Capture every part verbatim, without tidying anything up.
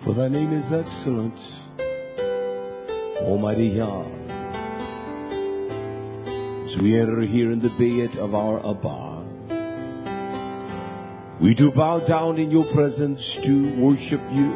For thy name is excellent, Almighty Yah. As we enter here in the bed of our Abba, we do bow down in your presence to worship you,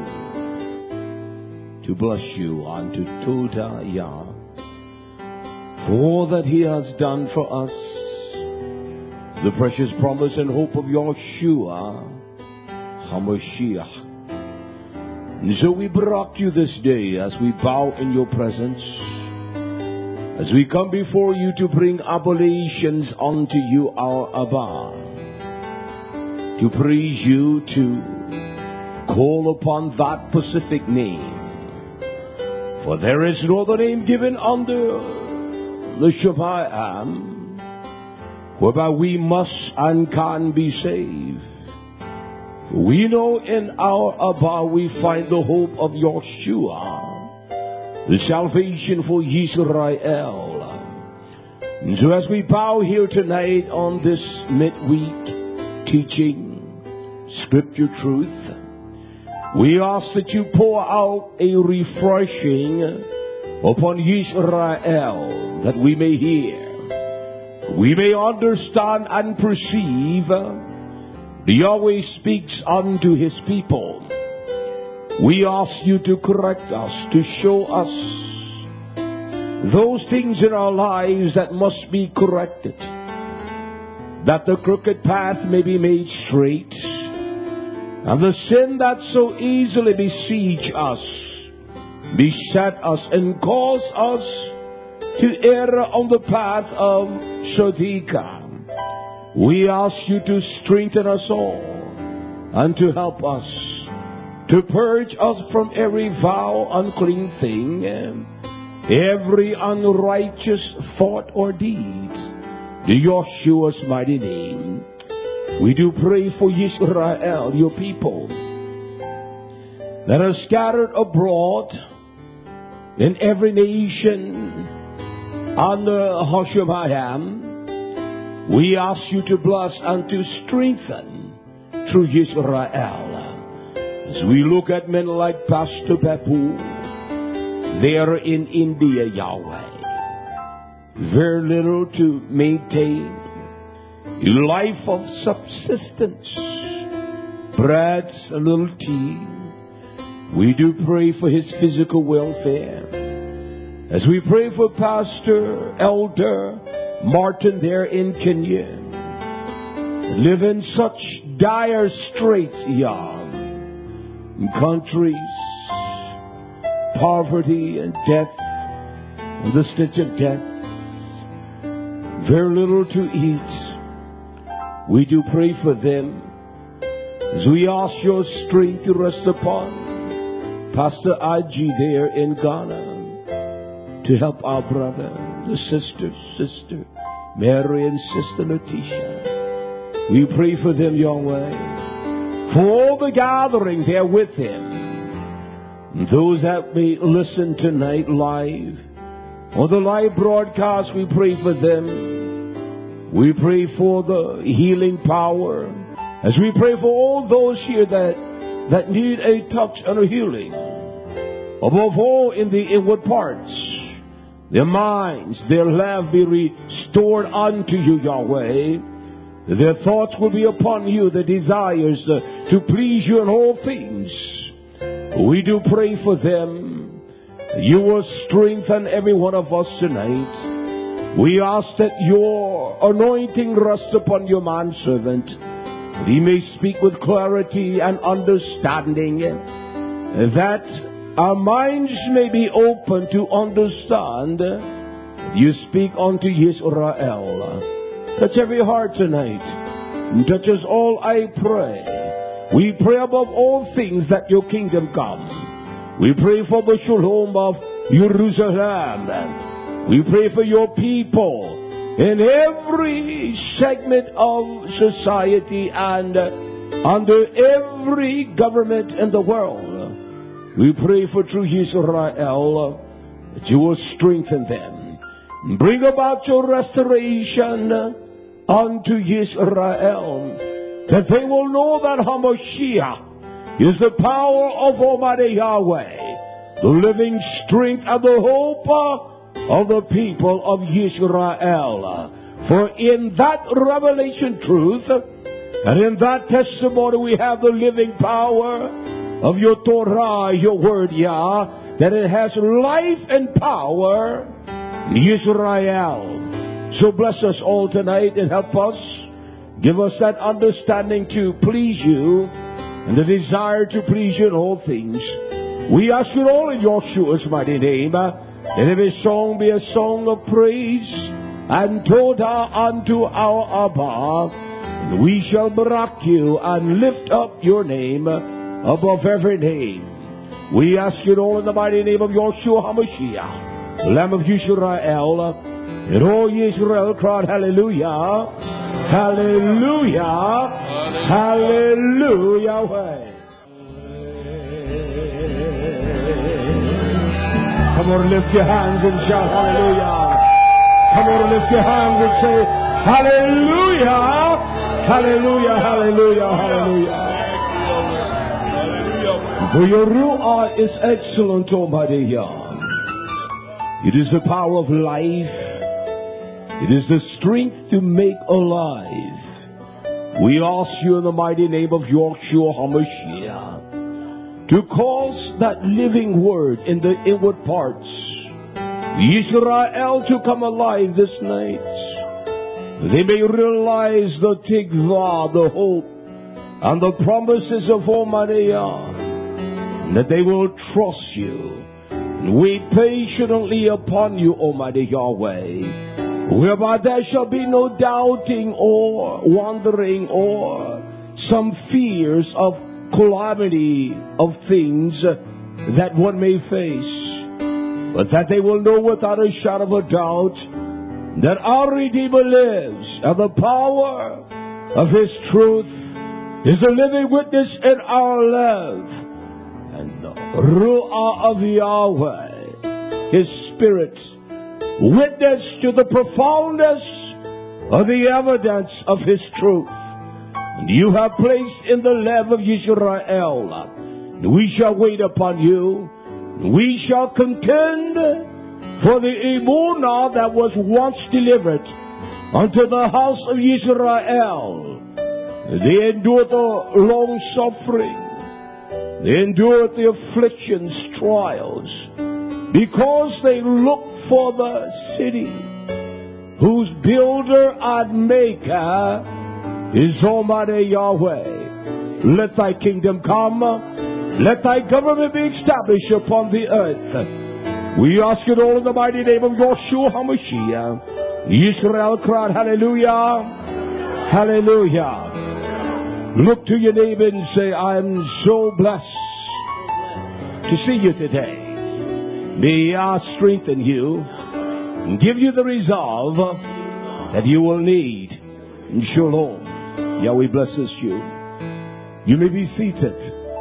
to bless you, and to Toda Yah, for all that he has done for us, the precious promise and hope of Yeshua HaMashiach. And so we brought you this day as we bow in your presence, as we come before you to bring oblations unto you, our Abba, to praise you, to call upon that specific name. For there is no other name given under the Shemayim whereby we must and can be saved. We know in our Abba we find the hope of Yeshua, the salvation for Israel. And so as we bow here tonight on this midweek teaching scripture truth, we ask that you pour out a refreshing upon Israel, that we may hear, we may understand and perceive. Yahweh speaks unto his people. We ask you to correct us, to show us those things in our lives that must be corrected, that the crooked path may be made straight, and the sin that so easily besiege us, beset us, and cause us to err on the path of Sodika. We ask you to strengthen us all and to help us, to purge us from every foul, unclean thing, every unrighteous thought or deed. In Yeshua's mighty name, we do pray for Israel, your people, that are scattered abroad in every nation under Hashemayim. We ask you to bless and to strengthen through Israel. As we look at men like Pastor Babu, there in India, Yahweh, very little to maintain a life of subsistence, bread, a little tea. We do pray for his physical welfare. As we pray for Pastor Elder Martin there in Kenya, live in such dire straits, Yah, in countries, poverty and death, and the stitch of death, very little to eat. We do pray for them, as we ask your strength to rest upon Pastor Aji there in Ghana, to help our brother, the sister, sister Mary and Sister Letitia. We pray for them, Yahweh, for all the gathering there with him. And those that may listen tonight live, or the live broadcast, we pray for them. We pray for the healing power, as we pray for all those here that, that need a touch and a healing. Above all, in the inward parts, their minds, their life be restored unto you, Yahweh. Their thoughts will be upon you, the desires to, to please you in all things. We do pray for them. You will strengthen every one of us tonight. We ask that your anointing rest upon your manservant, that he may speak with clarity and understanding, that our minds may be open to understand. You speak unto Israel. Touch every heart tonight. And touch us all, I pray. We pray above all things that your kingdom come. We pray for the shalom of Jerusalem. We pray for your people in every segment of society and under every government in the world. We pray for true Israel, that you will strengthen them. Bring about your restoration unto Israel, that they will know that Hamashiach is the power of Almighty Yahweh, the living strength and the hope of the people of Israel. For in that revelation truth and in that testimony we have the living power of your Torah, your word, Yah, that it has life and power in Israel. So bless us all tonight and help us. Give us that understanding to please you and the desire to please you in all things. We ask it all in Yeshua's mighty name. And every song be a song of praise and Todah unto our Abba. And we shall barak you and lift up your name above every name. We ask it all in the mighty name of Yeshua HaMashiach, Lamb of Yisrael. And all Israel cried, Hallelujah, Hallelujah, Hallelujah. Come on, lift your hands and shout hallelujah. Come on, lift your hands and say hallelujah, hallelujah, hallelujah, hallelujah. For your Ruah is excellent, Almighty Yah. It is the power of life. It is the strength to make alive. We ask you in the mighty name of Yeshua HaMashiach to cause that living word in the inward parts, Israel, to come alive this night. They may realize the tikvah, the hope, and the promises of Almighty Yah, and that they will trust you and wait patiently upon you, Almighty Yahweh, whereby there shall be no doubting or wandering or some fears of calamity of things that one may face, but that they will know without a shadow of a doubt that our Redeemer lives, and the power of His truth is a living witness in our life, and the Ruah of Yahweh, His Spirit, witness to the profoundness of the evidence of His truth. And you have placed in the love of Israel. We shall wait upon you. We shall contend for the emunah that was once delivered unto the house of Israel. They endured the long suffering. They endured the afflictions, trials, because they looked for the city whose builder and maker is Almighty Yahweh. Let thy kingdom come. Let thy government be established upon the earth. We ask it all in the mighty name of Yeshua HaMashiach. Israel cried, Hallelujah, Hallelujah. Look to your neighbor and say, I am so blessed to see you today. May I strengthen you and give you the resolve that you will need in Shalom. Yahweh blesses you. You may be seated.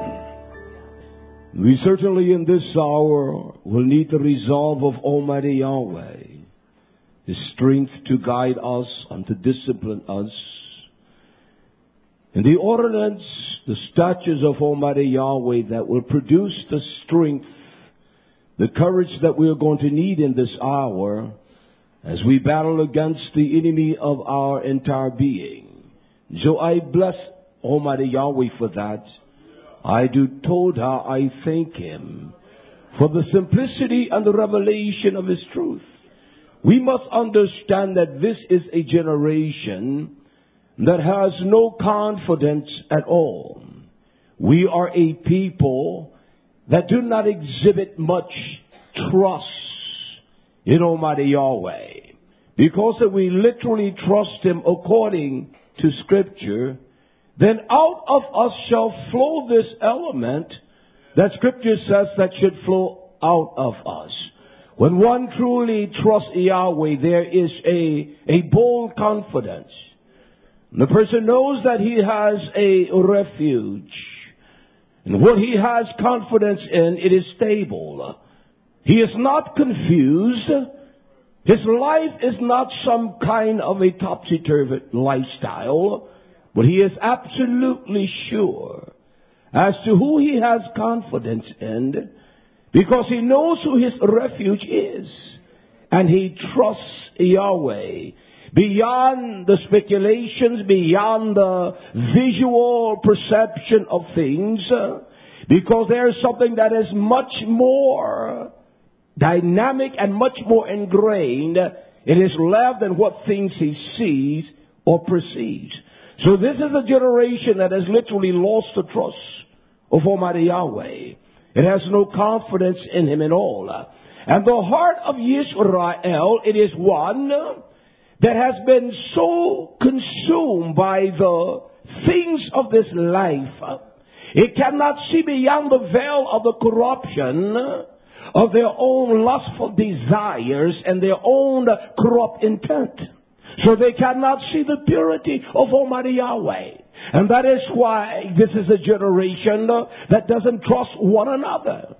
We certainly in this hour will need the resolve of Almighty Yahweh, His strength to guide us and to discipline us. And the ordinance, the statutes of Almighty Yahweh that will produce the strength, the courage that we are going to need in this hour as we battle against the enemy of our entire being. So I bless Almighty Yahweh for that. I do Todah, I thank Him for the simplicity and the revelation of His truth. We must understand that this is a generation that has no confidence at all. We are a people that do not exhibit much trust in Almighty Yahweh. Because if we literally trust Him according to Scripture, then out of us shall flow this element that Scripture says that should flow out of us. When one truly trusts Yahweh, there is a, a bold confidence. The person knows that he has a refuge. And what he has confidence in, it is stable. He is not confused. His life is not some kind of a topsy-turvy lifestyle, but he is absolutely sure as to who he has confidence in, because he knows who his refuge is. And he trusts Yahweh beyond the speculations, beyond the visual perception of things, because there is something that is much more dynamic and much more ingrained in his life than what things he sees or perceives. So this is a generation that has literally lost the trust of Almighty Yahweh. It has no confidence in him at all. And the heart of Yisrael, it is one that has been so consumed by the things of this life. It cannot see beyond the veil of the corruption of their own lustful desires and their own corrupt intent. So they cannot see the purity of Almighty Yahweh. And that is why this is a generation that doesn't trust one another.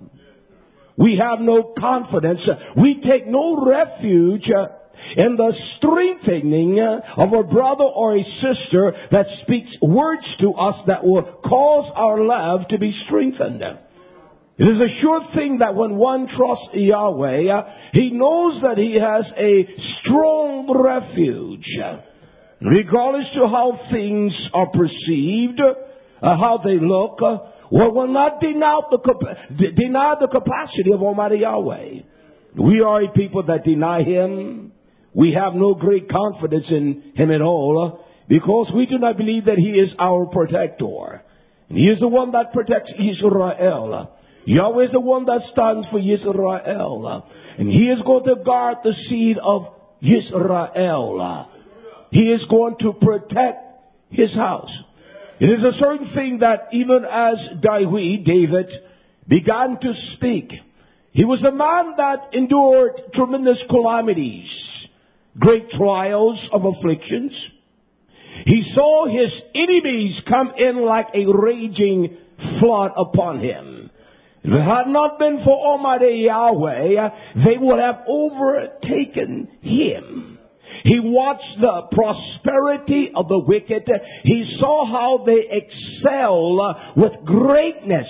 We have no confidence. We take no refuge in the strengthening of a brother or a sister that speaks words to us that will cause our love to be strengthened. It is a sure thing that when one trusts Yahweh, he knows that he has a strong refuge. Regardless to how things are perceived, uh, how they look, uh, we will not deny the, deny the capacity of Almighty Yahweh. We are a people that deny him. We have no great confidence in him at all, uh, because we do not believe that he is our protector. And he is the one that protects Israel. Yahweh is the one that stands for Yisrael. And he is going to guard the seed of Yisrael. He is going to protect his house. It is a certain thing that even as David, David began to speak, he was a man that endured tremendous calamities, great trials of afflictions. He saw his enemies come in like a raging flood upon him. If it had not been for Almighty Yahweh, they would have overtaken him. He watched the prosperity of the wicked. He saw how they excel with greatness.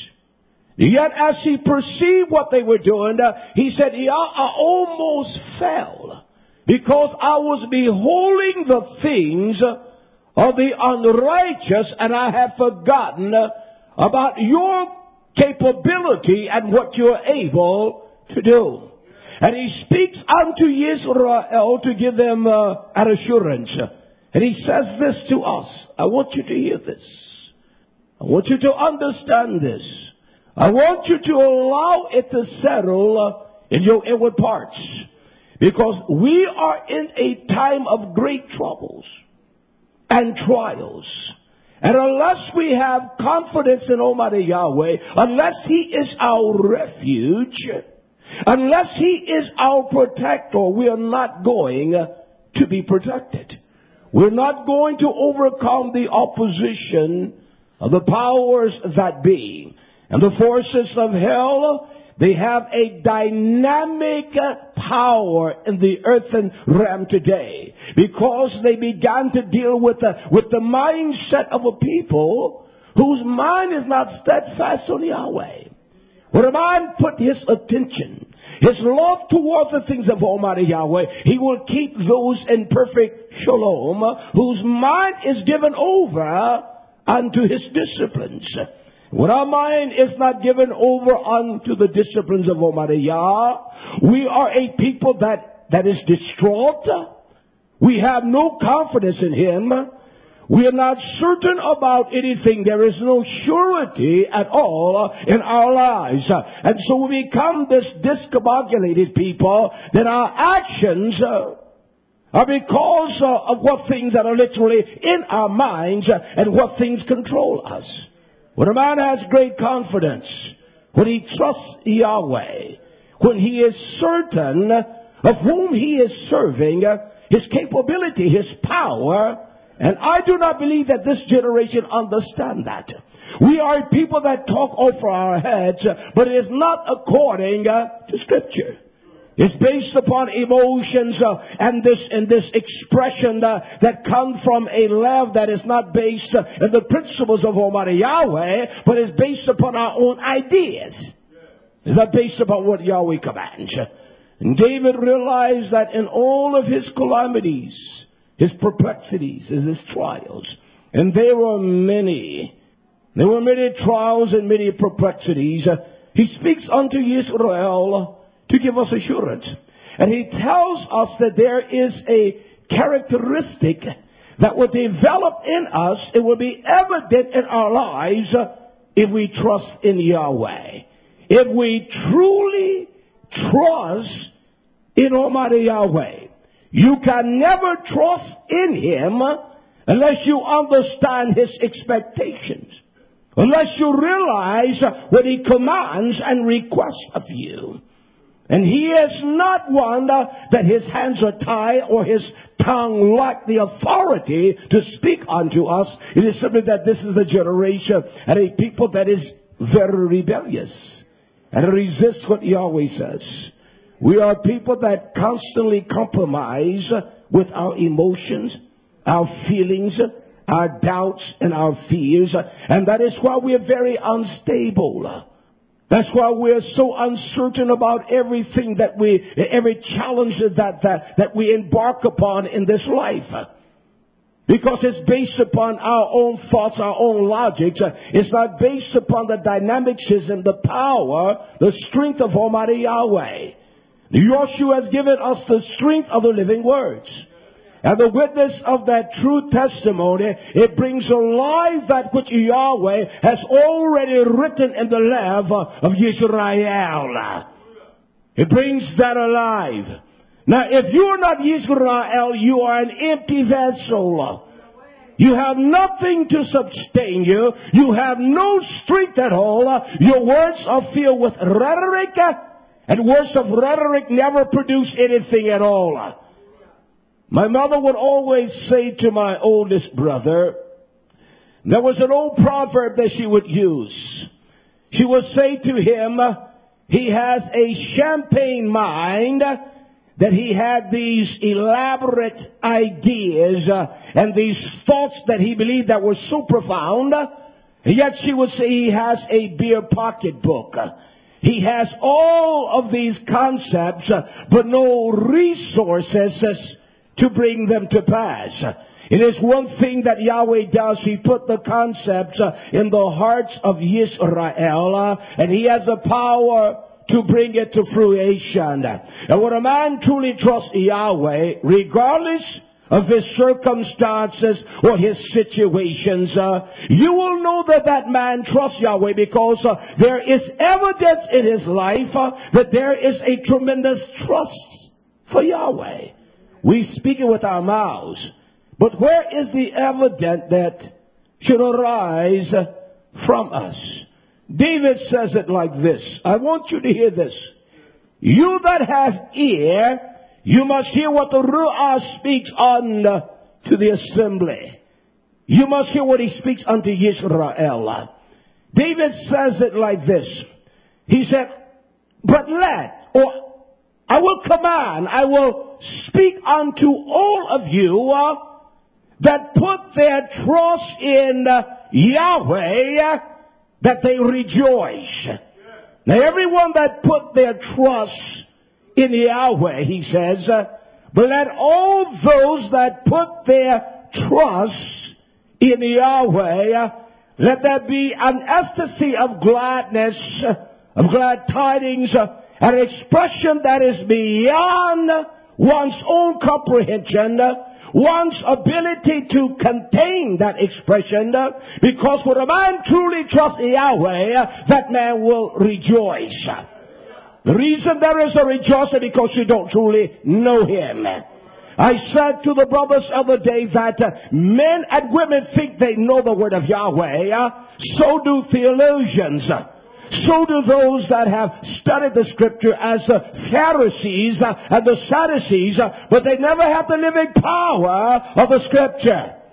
Yet as he perceived what they were doing, he said, yeah, I almost fell because I was beholding the things of the unrighteous, and I have forgotten about your capability and what you're able to do. And he speaks unto Israel to give them uh, an assurance. And he says this to us. I want you to hear this. I want you to understand this. I want you to allow it to settle uh, in your inward parts. Because we are in a time of great troubles and trials. And unless we have confidence in Almighty Yahweh, unless he is our refuge, unless he is our protector, we are not going to be protected. We're not going to overcome the opposition of the powers that be. And the forces of hell, they have a dynamic power in the earthen realm today, because they began to deal with the, with the mindset of a people whose mind is not steadfast on Yahweh. When a man put his attention, his love towards the things of Almighty Yahweh, he will keep those in perfect shalom, whose mind is given over unto his disciplines. When our mind is not given over unto the disciplines of Almighty Yah, we are a people that, that is distraught. We have no confidence in him. We are not certain about anything. There is no surety at all in our lives. And so we become this discombobulated people that our actions are because of what things that are literally in our minds and what things control us. When a man has great confidence, when he trusts Yahweh, when he is certain of whom he is serving, his capability, his power, and I do not believe that this generation understand that. We are people that talk over our heads, but it is not according to Scripture. It's based upon emotions uh, and this and this expression uh, that come from a love that is not based uh, in the principles of Almighty Yahweh, but is based upon our own ideas. It's not based upon what Yahweh commands. And David realized that in all of his calamities, his perplexities, his trials, and there were many, there were many trials and many perplexities, uh, he speaks unto Israel to give us assurance. And he tells us that there is a characteristic that will develop in us. It will be evident in our lives uh, if we trust in Yahweh. If we truly trust in Almighty Yahweh. You can never trust in Him unless you understand His expectations. Unless you realize what He commands and requests of you. And He is not one uh, that His hands are tied or His tongue lack the authority to speak unto us. It is simply that this is a generation and a people that is very rebellious and resists what Yahweh says. We are people that constantly compromise with our emotions, our feelings, our doubts, and our fears. And that is why we are very unstable. That's why we're so uncertain about everything that we, every challenge that, that, that we embark upon in this life. Because it's based upon our own thoughts, our own logics. It's not based upon the dynamicism, the power, the strength of Almighty Yahweh. Yahshua has given us the strength of the living words. And the witness of that true testimony, it brings alive that which Yahweh has already written in the Lev of Yisrael. It brings that alive. Now, if you are not Yisrael, you are an empty vessel. You have nothing to sustain you. You have no strength at all. Your words are filled with rhetoric, and words of rhetoric never produce anything at all. My mother would always say to my oldest brother, there was an old proverb that she would use. She would say to him, he has a champagne mind, that he had these elaborate ideas uh, and these thoughts that he believed that were so profound. And yet she would say he has a beer pocketbook. He has all of these concepts, uh, but no resources to bring them to pass. It is one thing that Yahweh does. He put the concepts uh, in the hearts of Yisrael, uh, and He has the power to bring it to fruition. And when a man truly trusts Yahweh, regardless of his circumstances or his situations, uh, you will know that that man trusts Yahweh because uh, there is evidence in his life uh, that there is a tremendous trust for Yahweh. We speak it with our mouths, but where is the evidence that should arise from us? David says it like this. I want you to hear this. You that have ear, you must hear what the Ruach speaks unto the assembly. You must hear what he speaks unto Israel. David says it like this. He said, but let, or I will command, I will speak unto all of you uh, that put their trust in uh, Yahweh, that they rejoice. Now everyone that put their trust in Yahweh, he says, uh, but let all those that put their trust in Yahweh, uh, let there be an ecstasy of gladness, uh, of glad tidings, uh, an expression that is beyond one's own comprehension, uh, one's ability to contain that expression, uh, because when a man truly trusts Yahweh, uh, that man will rejoice. The reason there is a rejoicing because you don't truly know Him. I said to the brothers the other day that uh, men and women think they know the word of Yahweh. Uh, so do theologians. So do those that have studied the scripture as the Pharisees uh, and the Sadducees, uh, but they never have the living power of the scripture.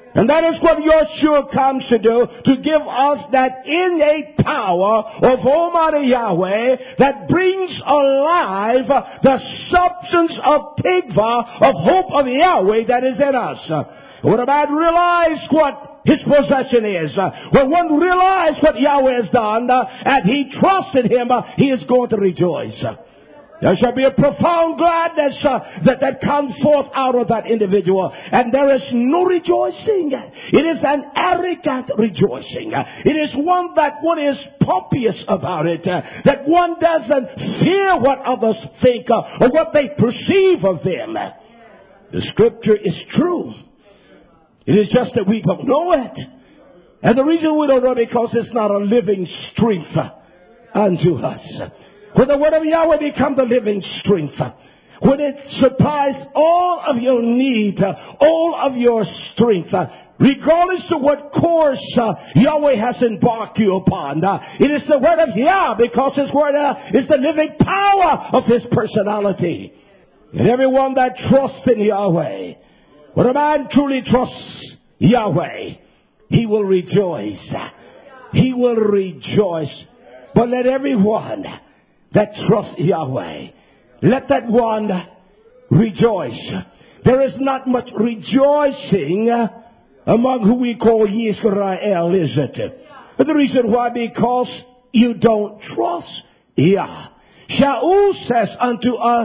And that is what Yeshua comes to do, to give us that innate power of Almighty Yahweh that brings alive the substance of Tikva, of hope of Yahweh that is in us. When a man realizes what his possession is, when one realizes what Yahweh has done, and he trusted Him, he is going to rejoice. There shall be a profound gladness uh, that, that comes forth out of that individual. And there is no rejoicing. It is an arrogant rejoicing. It is one that one is pompous about it. Uh, that one doesn't fear what others think uh, or what they perceive of them. The scripture is true. It is just that we don't know it. And the reason we don't know it is because it's not a living strength unto us. When the word of Yahweh becomes the living strength, when it supplies all of your need, all of your strength, regardless of what course uh, Yahweh has embarked you upon, uh, it is the word of Yah, because His word uh, is the living power of His personality. And everyone that trusts in Yahweh, when a man truly trusts Yahweh, he will rejoice. He will rejoice. But let everyone that trusts Yahweh, let that one rejoice. There is not much rejoicing among who we call Yisrael, is it? But the reason why, because you don't trust Yah. Shaul says unto us,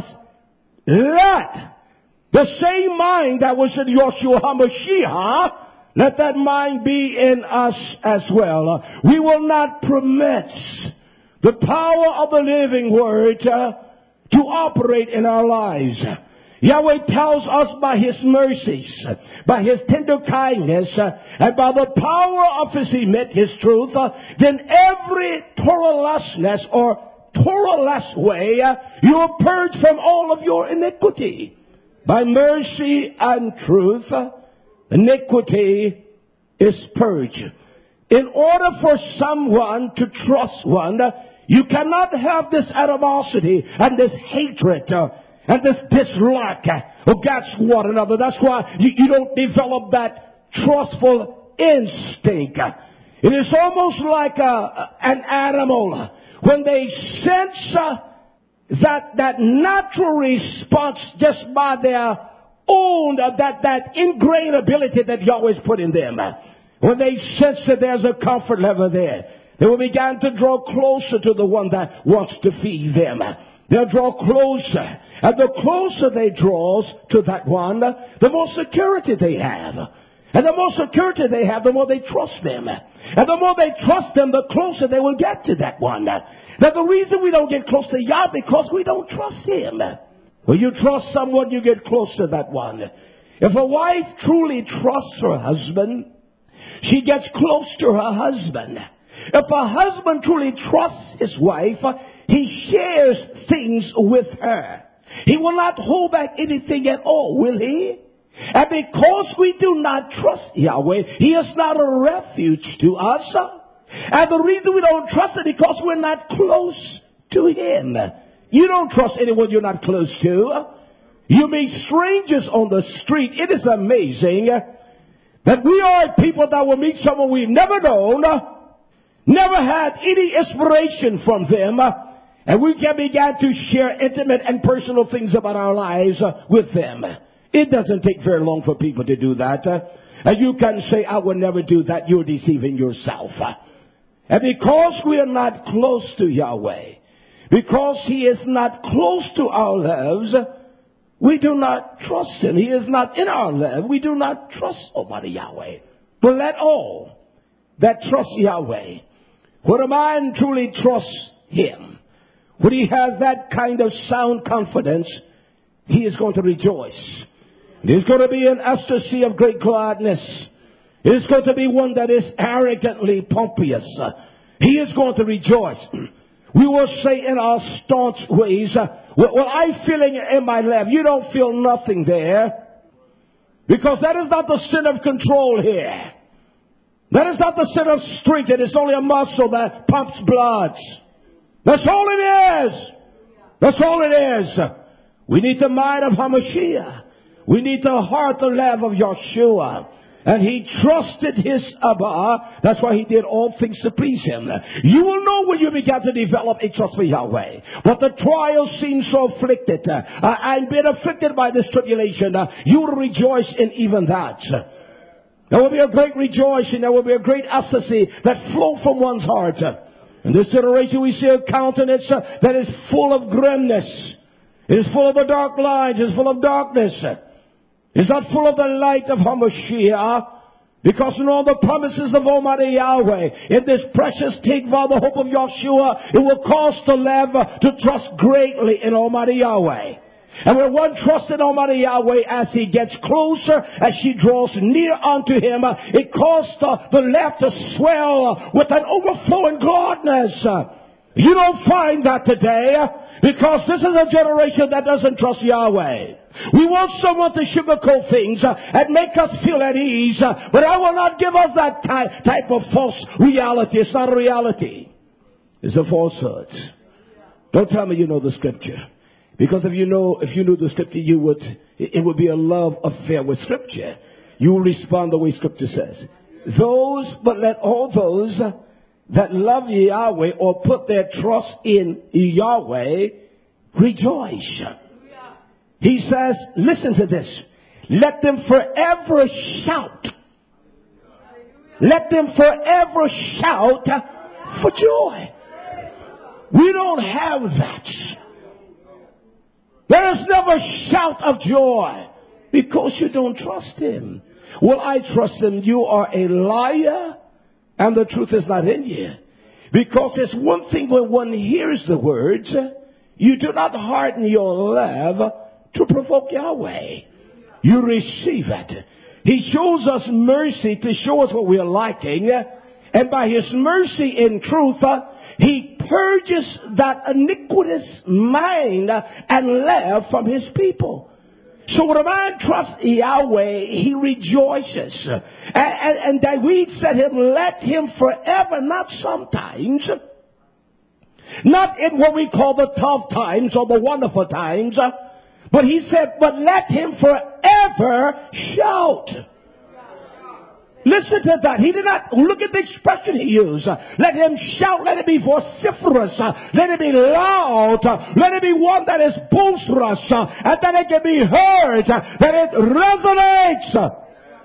let the same mind that was in Yeshua HaMashiach, let that mind be in us as well. We will not permit the power of the living word uh, to operate in our lives. Yahweh tells us by His mercies, by His tender kindness, uh, and by the power of His emit, His truth, uh, then every Torah-lessness or Torah-less way, uh, you are purged from all of your iniquity. By mercy and truth, uh, iniquity is purged. In order for someone to trust one, uh, you cannot have this animosity and this hatred uh, and this dislike uh, against one another. That's why you, you don't develop that trustful instinct. It is almost like a, an animal. When they sense uh, that, that natural response just by their own, uh, that, that ingrained ability that Yahweh's put in them. When they sense that there's a comfort level there, they will begin to draw closer to the one that wants to feed them. They'll draw closer. And the closer they draw to that one, the more security they have. And the more security they have, the more they trust them. And the more they trust them, the closer they will get to that one. Now, the reason we don't get close to Yah, because we don't trust Him. When you trust someone, you get close to that one. If a wife truly trusts her husband, she gets close to her husband. If a husband truly trusts his wife, he shares things with her. He will not hold back anything at all, will he? And because we do not trust Yahweh, He is not a refuge to us. And the reason we don't trust it is because we're not close to Him. You don't trust anyone you're not close to. You meet strangers on the street. It is amazing that we are people that will meet someone we've never known, never had any inspiration from them, and we can begin to share intimate and personal things about our lives with them. It doesn't take very long for people to do that. And you can say, I will never do that. You're deceiving yourself. And because we are not close to Yahweh, because He is not close to our lives, we do not trust Him. He is not in our life. We do not trust Almighty Yahweh. But let all that trust Yahweh, when a man truly trusts Him, when he has that kind of sound confidence, he is going to rejoice. It is going to be an ecstasy of great gladness. It is going to be one that is arrogantly pompous. He is going to rejoice. We will say in our staunch ways, well, I'm feeling it in my left. You don't feel nothing there. Because that is not the sin of control here. That is not the sin of strength. It is only a muscle that pumps blood. That's all it is. That's all it is. We need the mind of Hamashiach. We need the heart, the love of Yeshua. and he trusted his Abba. That's why he did all things to please him. You will know when you begin to develop a trust for Yahweh. But the trials seem so afflicted, uh, and being afflicted by this tribulation, uh, you will rejoice in even that. There will be a great rejoicing. There will be a great ecstasy that flow from one's heart. In this generation, we see a countenance uh, that is full of grimness. It is full of the dark lines. It is full of darkness. It's not full of the light of Hamashiach, because in all the promises of Almighty Yahweh, in this precious Tikvah, the hope of Yahshua, it will cause the Lev to trust greatly in Almighty Yahweh. And when one trusts in Almighty Yahweh, as he gets closer, as she draws near unto him, it causes the, the Lev to swell with an overflowing gladness. You don't find that today, because this is a generation that doesn't trust Yahweh. We want someone to sugarcoat things uh, and make us feel at ease, uh, but I will not give us that ty- type of false reality. It's not a reality. It's a falsehood. Don't tell me you know the scripture, because if you know, if you knew the scripture, you would. It would be a love affair with scripture. You will respond the way scripture says. Those, but let all those that love Yahweh or put their trust in Yahweh rejoice. He says, listen to this. Let them forever shout. Let them forever shout for joy. We don't have that. There is never shout of joy because you don't trust him. Well, I trust him. You are a liar and the truth is not in you. Because it's one thing when one hears the words, you do not harden your love to provoke Yahweh. You receive it. He shows us mercy to show us what we are lacking. And by his mercy in truth, uh, he purges that iniquitous mind and love from his people. So when a man trusts Yahweh, he rejoices. And, and, and David said him, let him forever, not sometimes, not in what we call the tough times or the wonderful times, but he said, but let him forever shout. Listen to that. He did not, look at the expression he used. Let him shout. Let it be vociferous. Let it be loud. Let it be one that is boisterous. And that it can be heard. That it resonates.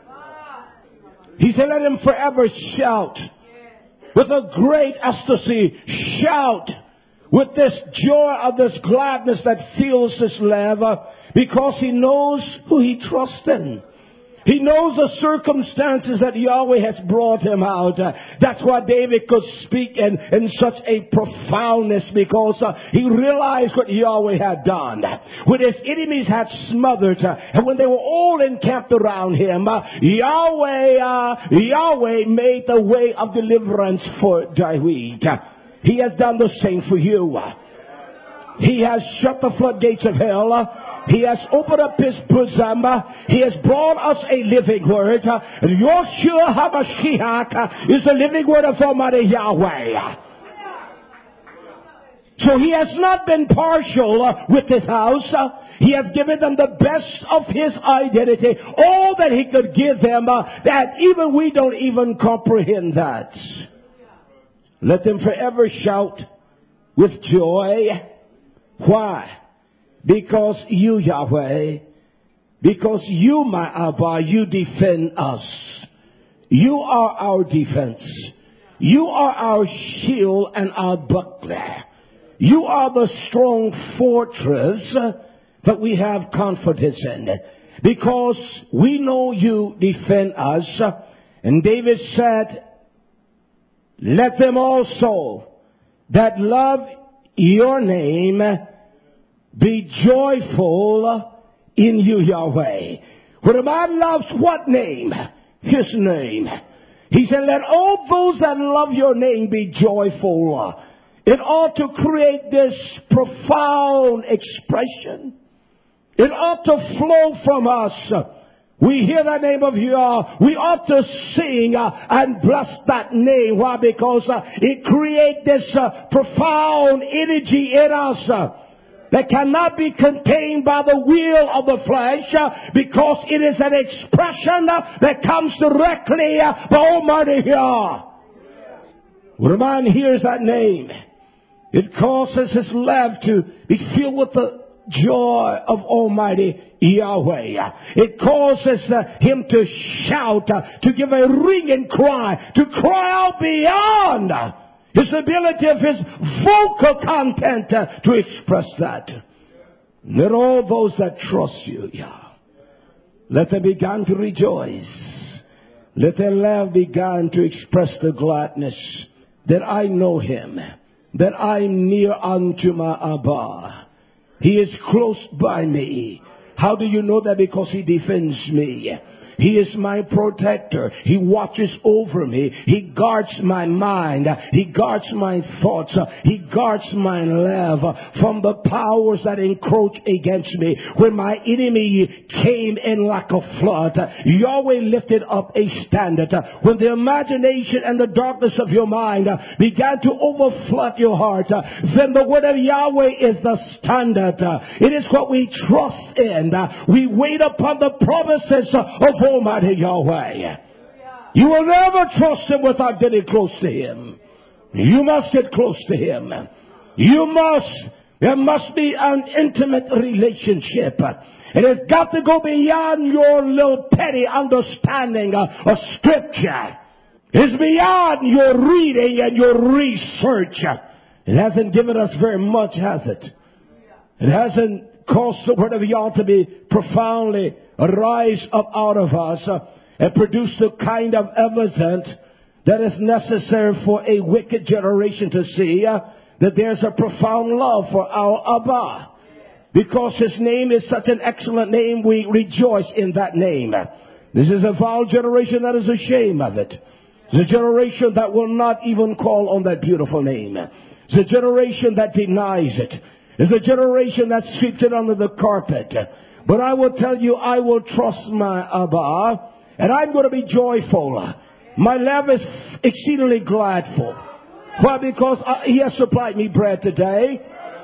He said, let him forever shout. With a great ecstasy. Shout. With this joy of this gladness that fills his love, because he knows who he trusts in. He knows the circumstances that Yahweh has brought him out. Uh, that's why David could speak in, in such a profoundness, because uh, he realized what Yahweh had done. When his enemies had smothered, uh, and when they were all encamped around him, uh, Yahweh, uh, Yahweh made the way of deliverance for David. He has done the same for you. He has shut the floodgates of hell. He has opened up his bosom. He has brought us a living word. Yahshua HaMashiach is the living word of Almighty Yahweh. So he has not been partial with his house. He has given them the best of his identity. All that he could give them, that even we don't even comprehend that. Let them forever shout with joy. Why? Because you, Yahweh, because you, my Abba, you defend us. You are our defense. You are our shield and our buckler. You are the strong fortress that we have confidence in. Because we know you defend us. And David said, let them also that love your name be joyful in you, Yahweh. When a man loves what name? His name. He said, let all those that love your name be joyful. It ought to create this profound expression. It ought to flow from us. We hear the name of Yah. We ought to sing uh, and bless that name. Why? Because uh, it creates this uh, profound energy in us. Uh, that cannot be contained by the will of the flesh, uh, because it is an expression uh, that comes directly uh, by Almighty Yah. When a man hears that name, it causes his life to be filled with the joy of Almighty Yahweh. It causes uh, him to shout, uh, to give a ringing cry, to cry out beyond uh, his ability of his vocal content uh, to express that. Let all those that trust you, Yah, let them begin to rejoice. Let their laugh begin to express the gladness that I know him, that I'm near unto my Abba. He is close by me. How do you know that? Because he defends me. He is my protector. He watches over me. He guards my mind. He guards my thoughts. He guards my life from the powers that encroach against me. When my enemy came in like a flood, Yahweh lifted up a standard. When the imagination and the darkness of your mind began to overflood your heart, then the word of Yahweh is the standard. It is what we trust in. We wait upon the promises of Almighty Yahweh. You will never trust him without getting close to him. You must get close to him. You must. There must be an intimate relationship. It has got to go beyond your little petty understanding of, of Scripture. It's beyond your reading and your research. It hasn't given us very much, has it? It hasn't caused the word of Yah to be profoundly rise up out of us uh, and produce the kind of evidence that is necessary for a wicked generation to see uh, that there's a profound love for our Abba. Because his name is such an excellent name, we rejoice in that name. This is a vile generation that is ashamed of it. It's a generation that will not even call on that beautiful name. It's a generation that denies it. It's a generation that sweeps it under the carpet. But I will tell you, I will trust my Abba, and I'm going to be joyful. My love is exceedingly gladful. Why? Because uh, he has supplied me bread today.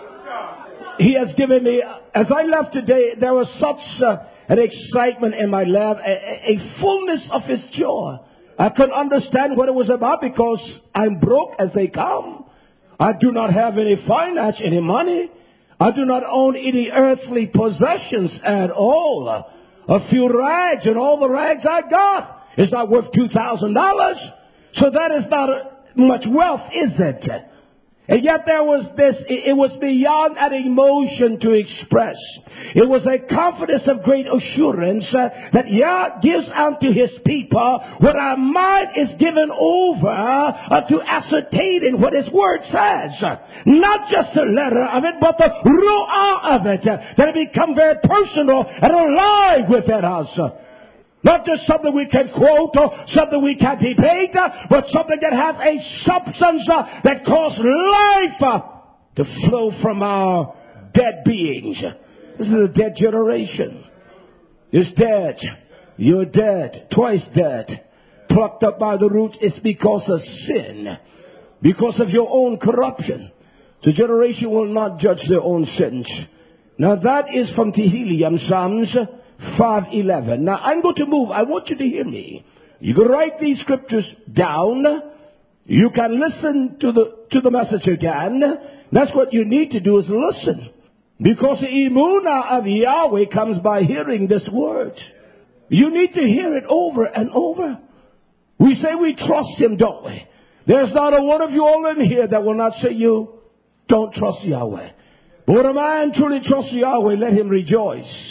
He has given me, as I left today, there was such uh, an excitement in my love, a, a fullness of his joy. I couldn't understand what it was about because I'm broke as they come. I do not have any finance, any money. I do not own any earthly possessions at all. A few rags, and all the rags I got is not worth two thousand dollars. So that is not much wealth, is it? And yet there was this, it was beyond an emotion to express. It was a confidence of great assurance uh, that Yah gives unto his people when our mind is given over uh, to ascertaining what his word says. Not just the letter of it, but the ruah of it. Uh, that it become very personal and alive within us. Not just something we can quote or something we can debate, but something that has a substance that causes life to flow from our dead beings. This is a dead generation. It's dead. You're dead. Twice dead. Plucked up by the roots. It's because of sin. Because of your own corruption. The generation will not judge their own sins. Now that is from Tehillim, Psalms five eleven. Now I'm going to move. I want you to hear me. You can write these scriptures down. You can listen to the to the message again. That's what you need to do, is listen. Because the emunah of Yahweh comes by hearing this word. You need to hear it over and over. We say we trust him, don't we? There's not a one of you all in here that will not say you don't trust Yahweh. But when a man truly trusts Yahweh, let him rejoice.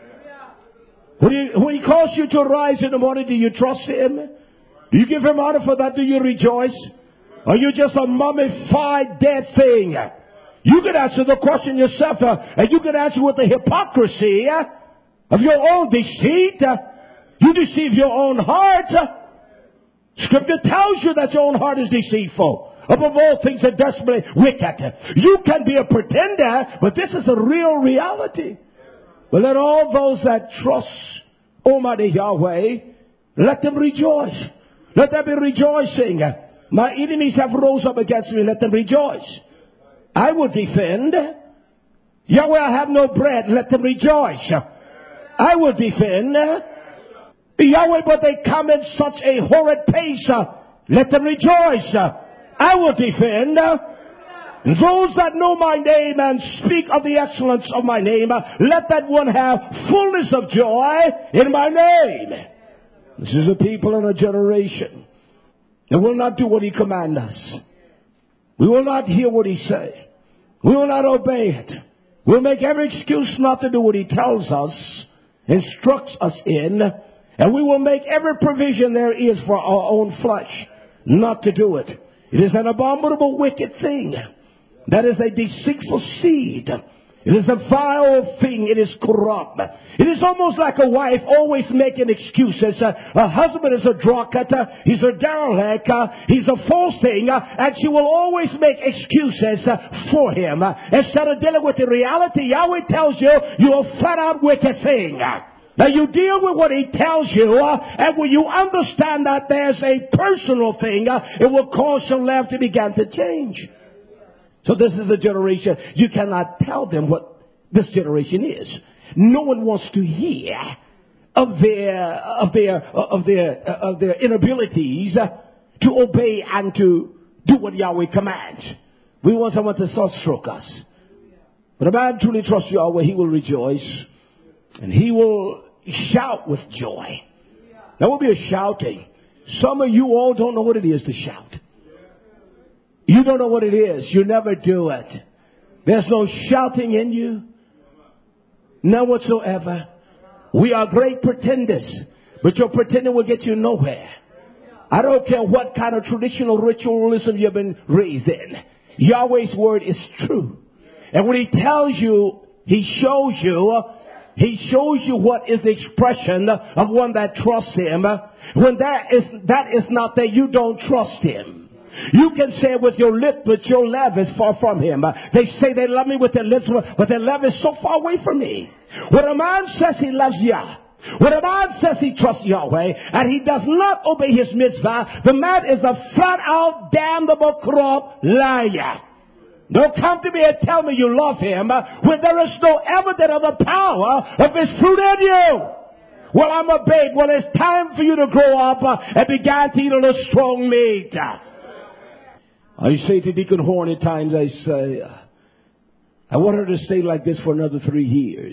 When he, when he calls you to rise in the morning, do you trust him? Do you give him honor for that? Do you rejoice? Are you just a mummified dead thing? You can answer the question yourself, uh, and you can answer with the hypocrisy uh, of your own deceit. Uh, you deceive your own heart. Uh, Scripture tells you that your own heart is deceitful. Above all things are desperately wicked. You can be a pretender, but this is a real reality. But let all those that trust Almighty Yahweh, let them rejoice. Let them be rejoicing. My enemies have rose up against me. Let them rejoice. I will defend. Yahweh, I have no bread. Let them rejoice. I will defend. Yahweh, but they come in such a horrid pace. Let them rejoice. I will defend. Those that know my name and speak of the excellence of my name, let that one have fullness of joy in my name. This is a people and a generation that will not do what he commands us. We will not hear what he say. We will not obey it. We'll make every excuse not to do what he tells us, instructs us in, and we will make every provision there is for our own flesh not to do it. It is an abominable, wicked thing. That is a deceitful seed. It is a vile thing. It is corrupt. It is almost like a wife always making excuses. Uh, a husband is a drunkard. Uh, he's a derelict. Uh, he's a false thing. Uh, and she will always make excuses uh, for him. Uh, instead of dealing with the reality, Yahweh tells you, you're a flat out wicked thing. Now you deal with what he tells you, uh, and when you understand that there's a personal thing, uh, it will cause your life to begin to change. So this is a generation, you cannot tell them what this generation is. No one wants to hear of their, of their, of their, of their inabilities to obey and to do what Yahweh commands. We want someone to sunstroke us. But a man truly trusts Yahweh, he will rejoice and he will shout with joy. There will be a shouting. Some of you all don't know what it is to shout. You don't know what it is. You never do it. There's no shouting in you. None whatsoever. We are great pretenders. But your pretending will get you nowhere. I don't care what kind of traditional ritualism you've been raised in. Yahweh's word is true. And when he tells you, he shows you, he shows you what is the expression of one that trusts him. When that is, that is not there, you don't trust him. You can say it with your lip, but your love is far from him. They say they love me with their lips, but their love is so far away from me. When a man says he loves Yah, when a man says he trusts Yahweh, and he does not obey his mitzvah, the man is a flat-out, damnable, corrupt liar. Don't come to me and tell me you love him when there is no evidence of the power of his fruit in you. Well, I'm a babe. Well, it's time for you to grow up and begin to eat a little strong meat. I say to Deacon Horn at times, I say, I want her to stay like this for another three years.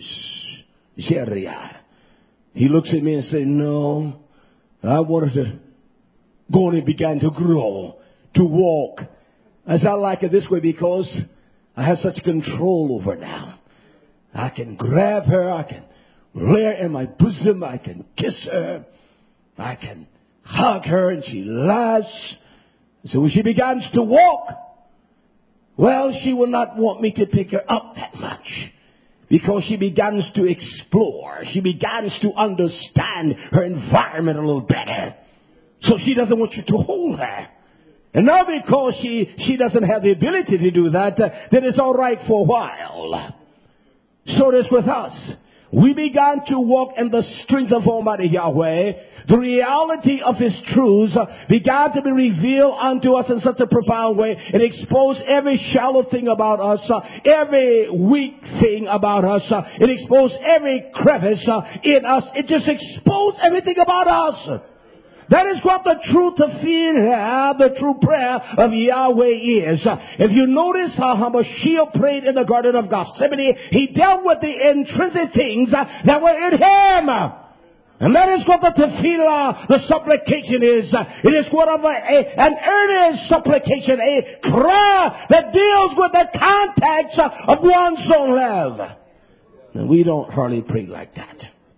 He looks at me and says, no, I want her to go on and begin to grow, to walk. I say, I like it this way because I have such control over her now. I can grab her, I can lay her in my bosom, I can kiss her, I can hug her, and she laughs. So when she begins to walk, well, she will not want me to pick her up that much because she begins to explore. She begins to understand her environment a little better. So she doesn't want you to hold her. And now because she, she doesn't have the ability to do that, uh, then it's all right for a while. So it is with us. We began to walk in the strength of Almighty Yahweh. The reality of his truths began to be revealed unto us in such a profound way. It exposed every shallow thing about us, every weak thing about us. It exposed every crevice in us. It just exposed everything about us. That is what the true tefillah, the true prayer of Yahweh is. If you notice how Hamashiach prayed in the Garden of Gethsemane, he dealt with the intrinsic things that were in him. And that is what the tefillah, the supplication is. It is what of a, a, an earnest supplication, a cry that deals with the context of one's own love. And we don't hardly pray like that.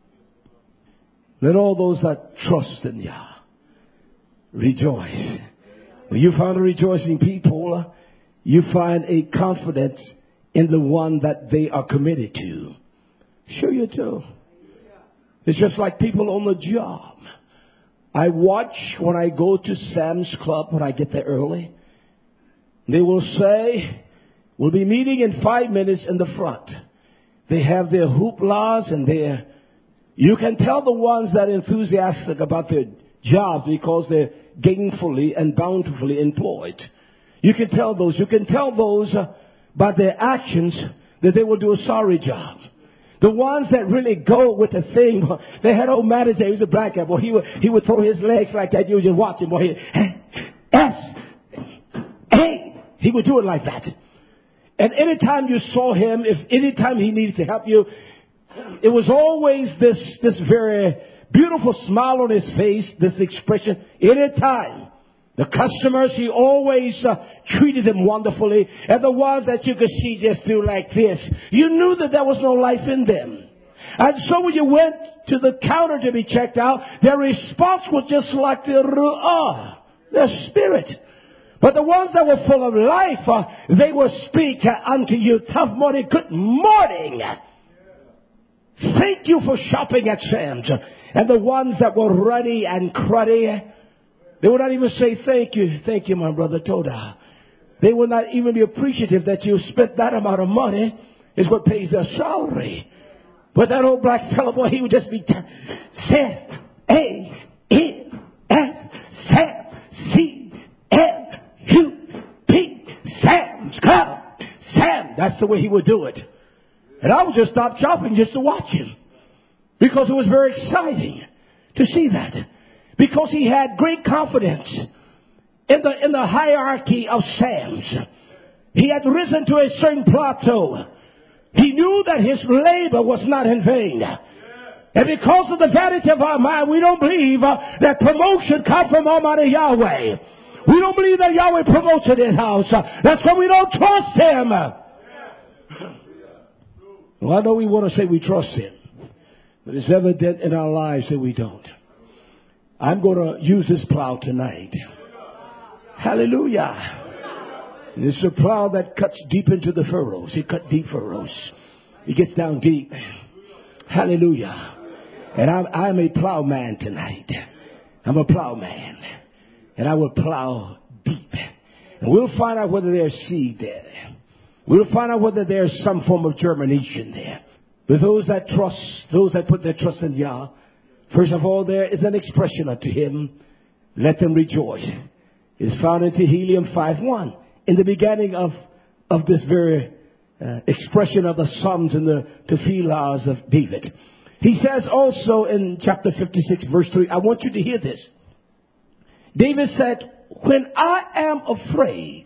Let all those that trust in Yah rejoice. When you find a rejoicing people, you find a confidence in the one that they are committed to. Sure you do. It's just like people on the job. I watch when I go to Sam's Club when I get there early. They will say, we'll be meeting in five minutes in the front. They have their hooplas and their... You can tell the ones that are enthusiastic about their jobs because they're gainfully and bountifully employed. You can tell those. You can tell those uh, by their actions that they will do a sorry job. The ones that really go with the thing, they had old manager, he was a black guy, boy, he would, he would throw his legs like that. You would just watch him, boy. He, S, A, he would do it like that. And anytime you saw him, if anytime he needed to help you, it was always this, this very beautiful smile on his face, this expression. Anytime. The customers, he always uh, treated them wonderfully. And the ones that you could see just do like this, you knew that there was no life in them. And so when you went to the counter to be checked out, their response was just like the ru'ah, their spirit. But the ones that were full of life, uh, they will speak uh, unto you, tough morning, good morning. Thank you for shopping at Sam's. And the ones that were ruddy and cruddy, they would not even say thank you. Thank you, my brother Toda. They would not even be appreciative that you spent that amount of money is what pays their salary. But that old black fellow, boy, he would just be Seth, A, N, S, Sam, C, L, U, P, Sam's Club. Sam, that's the way he would do it. And I would just stop shopping just to watch him. Because it was very exciting to see that. Because he had great confidence in the, in the hierarchy of Sam's. He had risen to a certain plateau. He knew that his labor was not in vain. And because of the vanity of our mind, we don't believe uh, that promotion comes from Almighty Yahweh. We don't believe that Yahweh promotes in his house. Uh, that's why we don't trust him. Well, I know we want to say we trust him, but it's evident in our lives that we don't. I'm going to use this plow tonight. Hallelujah. And it's a plow that cuts deep into the furrows. It cut deep furrows. It gets down deep. Hallelujah. And I'm, I'm a plowman tonight. I'm a plowman. And I will plow deep. And we'll find out whether there's seed there. We'll find out whether there's some form of germination there. But those that trust, those that put their trust in Yah, first of all, there is an expression unto him, let them rejoice. It's found in Tehillim five one. In the beginning of, of this very uh, expression of the Psalms and the Tefillahs of David. He says also in chapter fifty-six, verse three, I want you to hear this. David said, when I am afraid,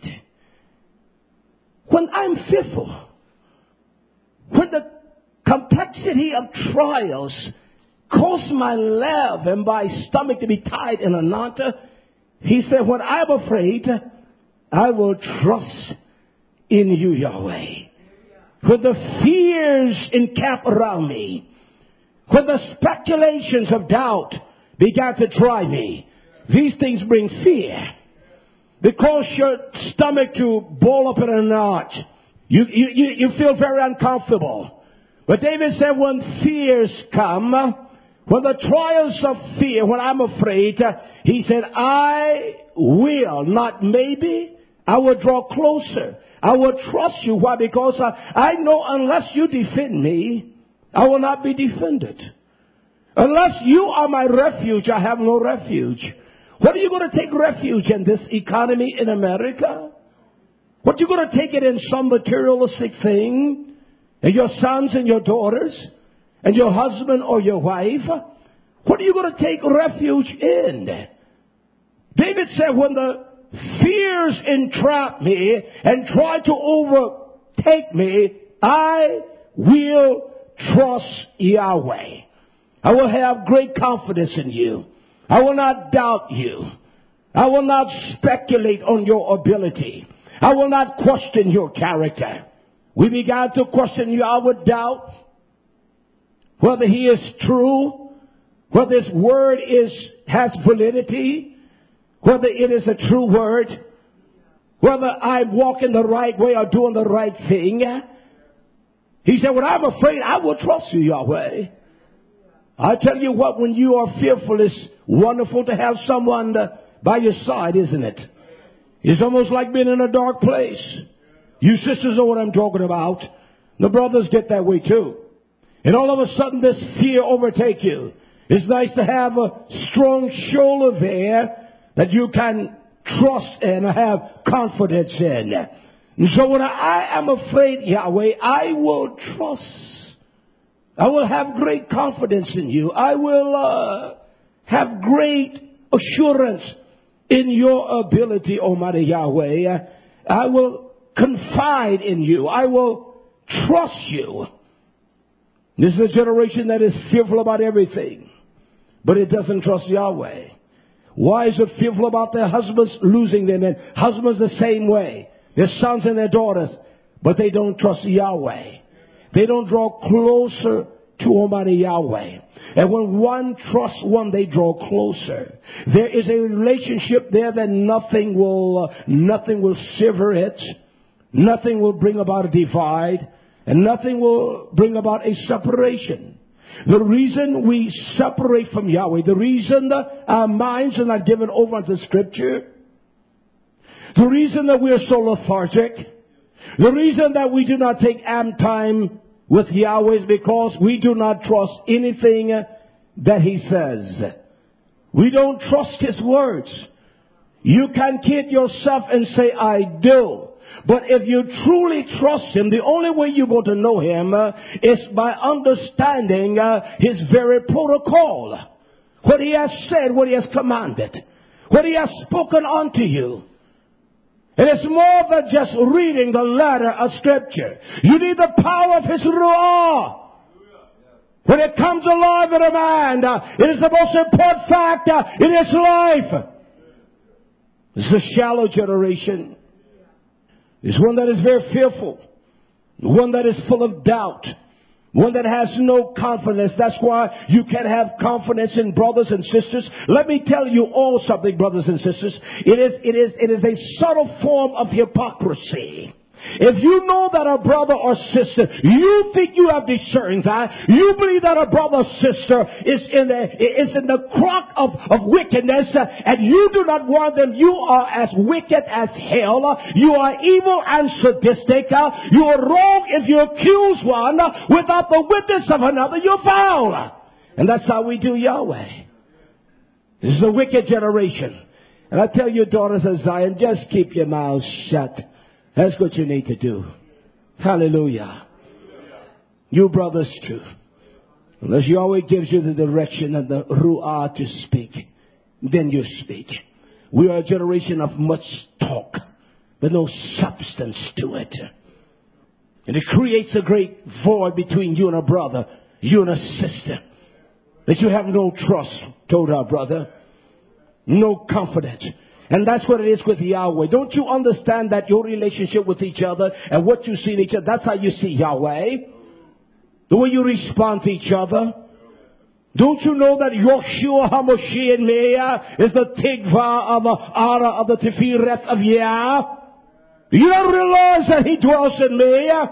when I'm fearful, when the complexity of trials cause my love and my stomach to be tied in a knot, he said, when I'm afraid, I will trust in you, Yahweh. When the fears encamp around me, when the speculations of doubt began to try me, these things bring fear. They cause your stomach to ball up in a knot. You, you, you, you feel very uncomfortable. But David said, when fears come, when the trials of fear, when I'm afraid, he said, I will, not maybe, I will draw closer. I will trust you. Why? Because I, I know unless you defend me, I will not be defended. Unless you are my refuge, I have no refuge. What are you going to take refuge in this economy in America? What are you going to take it in some materialistic thing? And your sons and your daughters? And your husband or your wife? What are you going to take refuge in? David said, when the fears entrap me and try to overtake me, I will trust Yahweh. I will have great confidence in you. I will not doubt you. I will not speculate on your ability. I will not question your character. We began to question you. I would doubt whether he is true, whether his word is has validity, whether it is a true word, whether I walk in the right way or doing the right thing. He said, when I'm afraid, I will trust you, Yahweh. I tell you what, when you are fearful, it's wonderful to have someone uh, by your side, isn't it? It's almost like being in a dark place. You sisters know what I'm talking about. The brothers get that way too. And all of a sudden this fear overtake you. It's nice to have a strong shoulder there that you can trust and have confidence in. And so when I am afraid, Yahweh, I will trust. I will have great confidence in you. I will uh, have great assurance in your ability, Almighty Yahweh. I will confide in you. I will trust you. This is a generation that is fearful about everything, but it doesn't trust Yahweh. Wives are fearful about their husbands losing them, and husbands the same way. Their sons and their daughters, but they don't trust Yahweh. They don't draw closer to Almighty Yahweh. And when one trusts one, they draw closer. There is a relationship there that nothing will, uh, nothing will sever it. Nothing will bring about a divide. And nothing will bring about a separation. The reason we separate from Yahweh, the reason that our minds are not given over to Scripture, the reason that we are so lethargic, the reason that we do not take am time with Yahweh is because we do not trust anything that He says. We don't trust His words. You can kid yourself and say, I do. But if you truly trust Him, the only way you're going to know Him uh, is by understanding uh, His very protocol. What He has said, what He has commanded, what He has spoken unto you. It is more than just reading the letter of Scripture. You need the power of His Ruah. When it comes alive in a man, uh, it is the most important fact uh, in his life. This is a shallow generation. It's one that is very fearful. One that is full of doubt. One that has no confidence. That's why you can have confidence in brothers and sisters. Let me tell you all something, brothers and sisters. It is, it is, it is a subtle form of hypocrisy. If you know that a brother or sister, you think you have discerned that, you believe that a brother or sister is in the, is in the crock of, of wickedness, uh, and you do not warn them, you are as wicked as hell, uh, you are evil and sadistic, uh, you are wrong if you accuse one, uh, without the witness of another, you're foul. And that's how we do Yahweh. This is a wicked generation. And I tell you, daughters of Zion, just keep your mouths shut. That's what you need to do. Hallelujah. You brothers too. Unless Yahweh gives you the direction and the ruah to speak, then you speak. We are a generation of much talk, but no substance to it. And it creates a great void between you and a brother, you and a sister. That you have no trust toward our brother. No confidence. And that's what it is with Yahweh. Don't you understand that your relationship with each other and what you see in each other, that's how you see Yahweh? The way you respond to each other. Don't you know that Yoshua HaMashiach Meah is the Tikva of the Ara of the Tiferet of Yah? You don't realize that He dwells in Meah?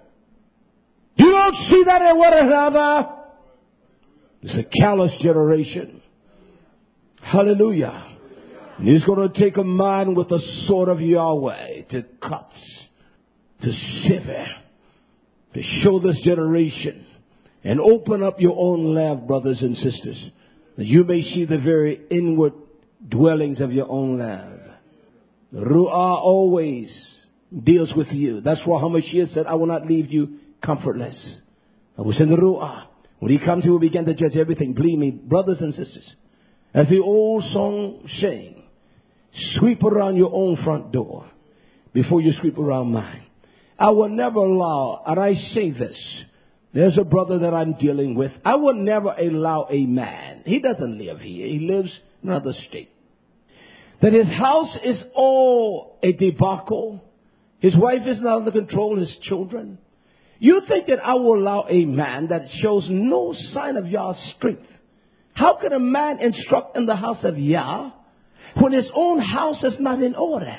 You don't see that in one another? It's a callous generation. Hallelujah. And He's going to take a man with the sword of Yahweh to cut, to sever, to show this generation and open up your own love, brothers and sisters, that you may see the very inward dwellings of your own love. Ruah always deals with you. That's why HaMashiach said, I will not leave you comfortless. I was in the Ruah. When He comes, He will begin to judge everything. Believe me, brothers and sisters, as the old song sang, sweep around your own front door before you sweep around mine. I will never allow, and I say this, there's a brother that I'm dealing with. I will never allow a man, he doesn't live here, he lives in another state, that his house is all a debacle. His wife is not under control, his children. You think that I will allow a man that shows no sign of Yah's strength? How can a man instruct in the house of Yah when his own house is not in order?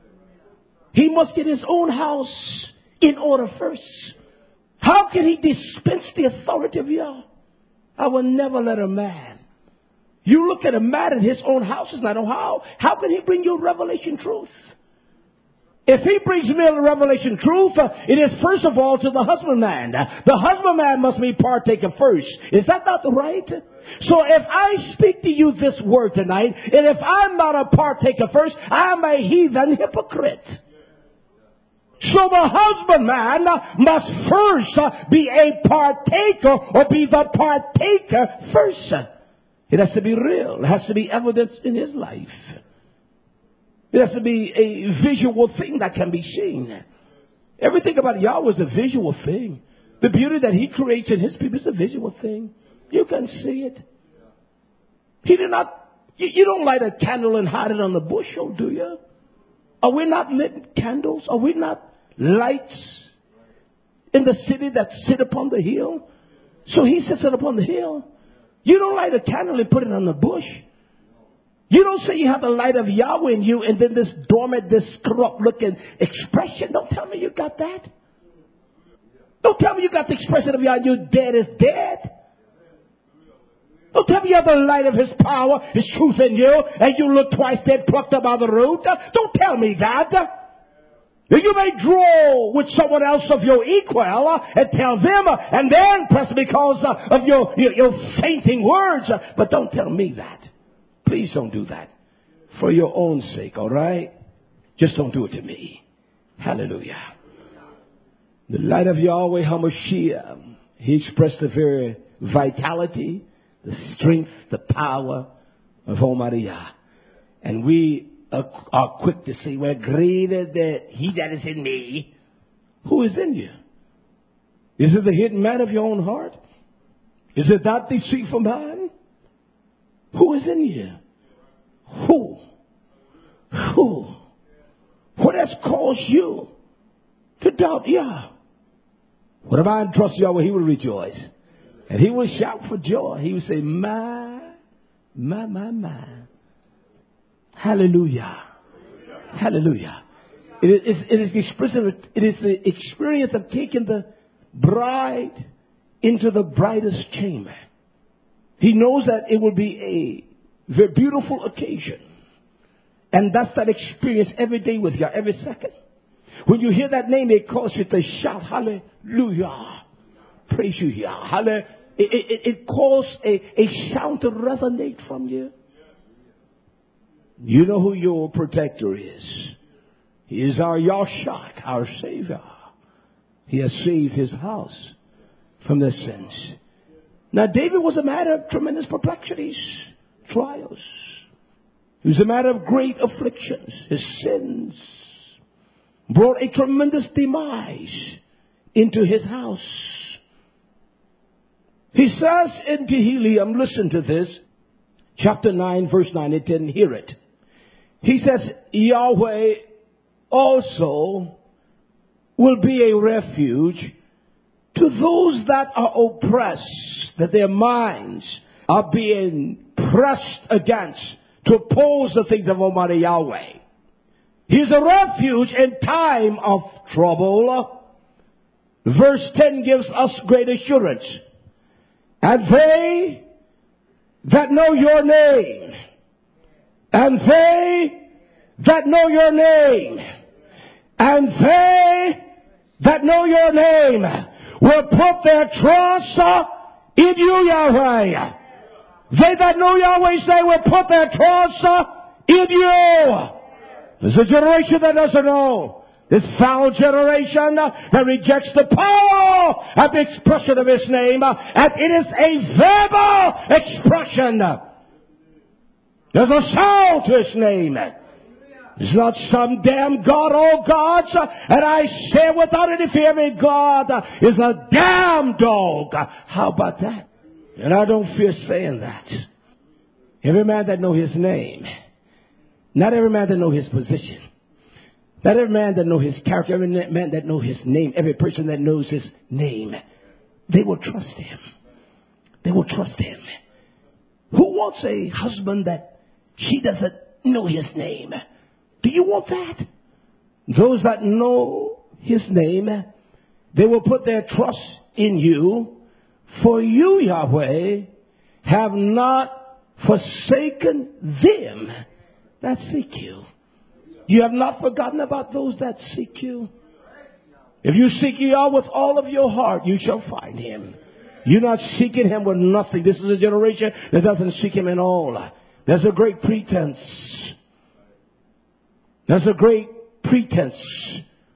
He must get his own house in order first. How can he dispense the authority of Yah? I will never let a man. You look at a man in his own house is not. How? How can he bring you revelation truth? If he brings me a revelation truth, uh, it is first of all to the husbandman. The husbandman must be partaker first. Is that not the right? So if I speak to you this word tonight, and if I'm not a partaker first, I'm a heathen hypocrite. So the husbandman must first be a partaker or be the partaker first. It has to be real. It has to be evidence in his life. It has to be a visual thing that can be seen. Everything about Yahweh is a visual thing. The beauty that he creates in his people is a visual thing. You can see it. He did not, you, you don't light a candle and hide it on the bushel, do you? Are we not lit candles? Are we not lights in the city that sit upon the hill? So he sits it upon the hill. You don't light a candle and put it on the bush. You don't say you have the light of Yahweh in you and then this dormant, this corrupt looking expression. Don't tell me you got that. Don't tell me you got the expression of Yahweh. You're dead is dead. Don't tell me you have the light of his power, his truth in you, and you look twice dead, plucked up by the root. Don't tell me that. You may draw with someone else of your equal and tell them, and they're impressed because of your, your, your fainting words. But don't tell me that. Please don't do that. For your own sake, all right? Just don't do it to me. Hallelujah. The light of Yahweh HaMashiach, he expressed the very vitality, the strength, the power of Almighty Yah. And we are, are quick to say, well, greater that he that is in me. Who is in you? Is it the hidden man of your own heart? Is it that deceitful man? Who is in you? Who? Who? What has caused you to doubt Yah? What if I trust Yahweh? He will rejoice. And he will shout for joy. He will say, my, my, my, my. Hallelujah. Hallelujah. It is, it is the experience, it is the experience of taking the bride into the brightest chamber. He knows that it will be a very beautiful occasion. And that's that experience every day with you, every second. When you hear that name, it causes you to shout, hallelujah. Praise you, Yah. Hallelujah. It, it, it calls a, a sound to resonate from you. You know who your protector is. He is our Yahshak, our Savior. He has saved his house from their sins. Now, David was a man of tremendous perplexities, trials. He was a man of great afflictions. His sins brought a tremendous demise into his house. He says in Tehillim, listen to this, chapter nine, verse nine, it didn't hear it. He says, Yahweh also will be a refuge to those that are oppressed, that their minds are being pressed against to oppose the things of Almighty Yahweh. He is a refuge in time of trouble. Verse ten gives us great assurance. And they that know your name, and they that know your name, and they that know your name will put their trust in you, Yahweh. They that know Yahweh say will put their trust in you. There's a generation that doesn't know. This foul generation that rejects the power of the expression of his name. And it is a verbal expression. There's a sound to his name. It's not some damn God, all gods. And I say without any fear, every God is a damn dog. How about that? And I don't fear saying that. Every man that know his name. Not every man that know his position. Not every man that know his character. Every man that know his name. Every person that knows his name. They will trust him. They will trust him. Who wants a husband that she doesn't know his name? Do you want that? Those that know his name, they will put their trust in you. For you, Yahweh, have not forsaken them that seek you. You have not forgotten about those that seek you. If you seek Yah with all of your heart, you shall find him. You're not seeking him with nothing. This is a generation that doesn't seek him at all. There's a great pretense. There's a great pretense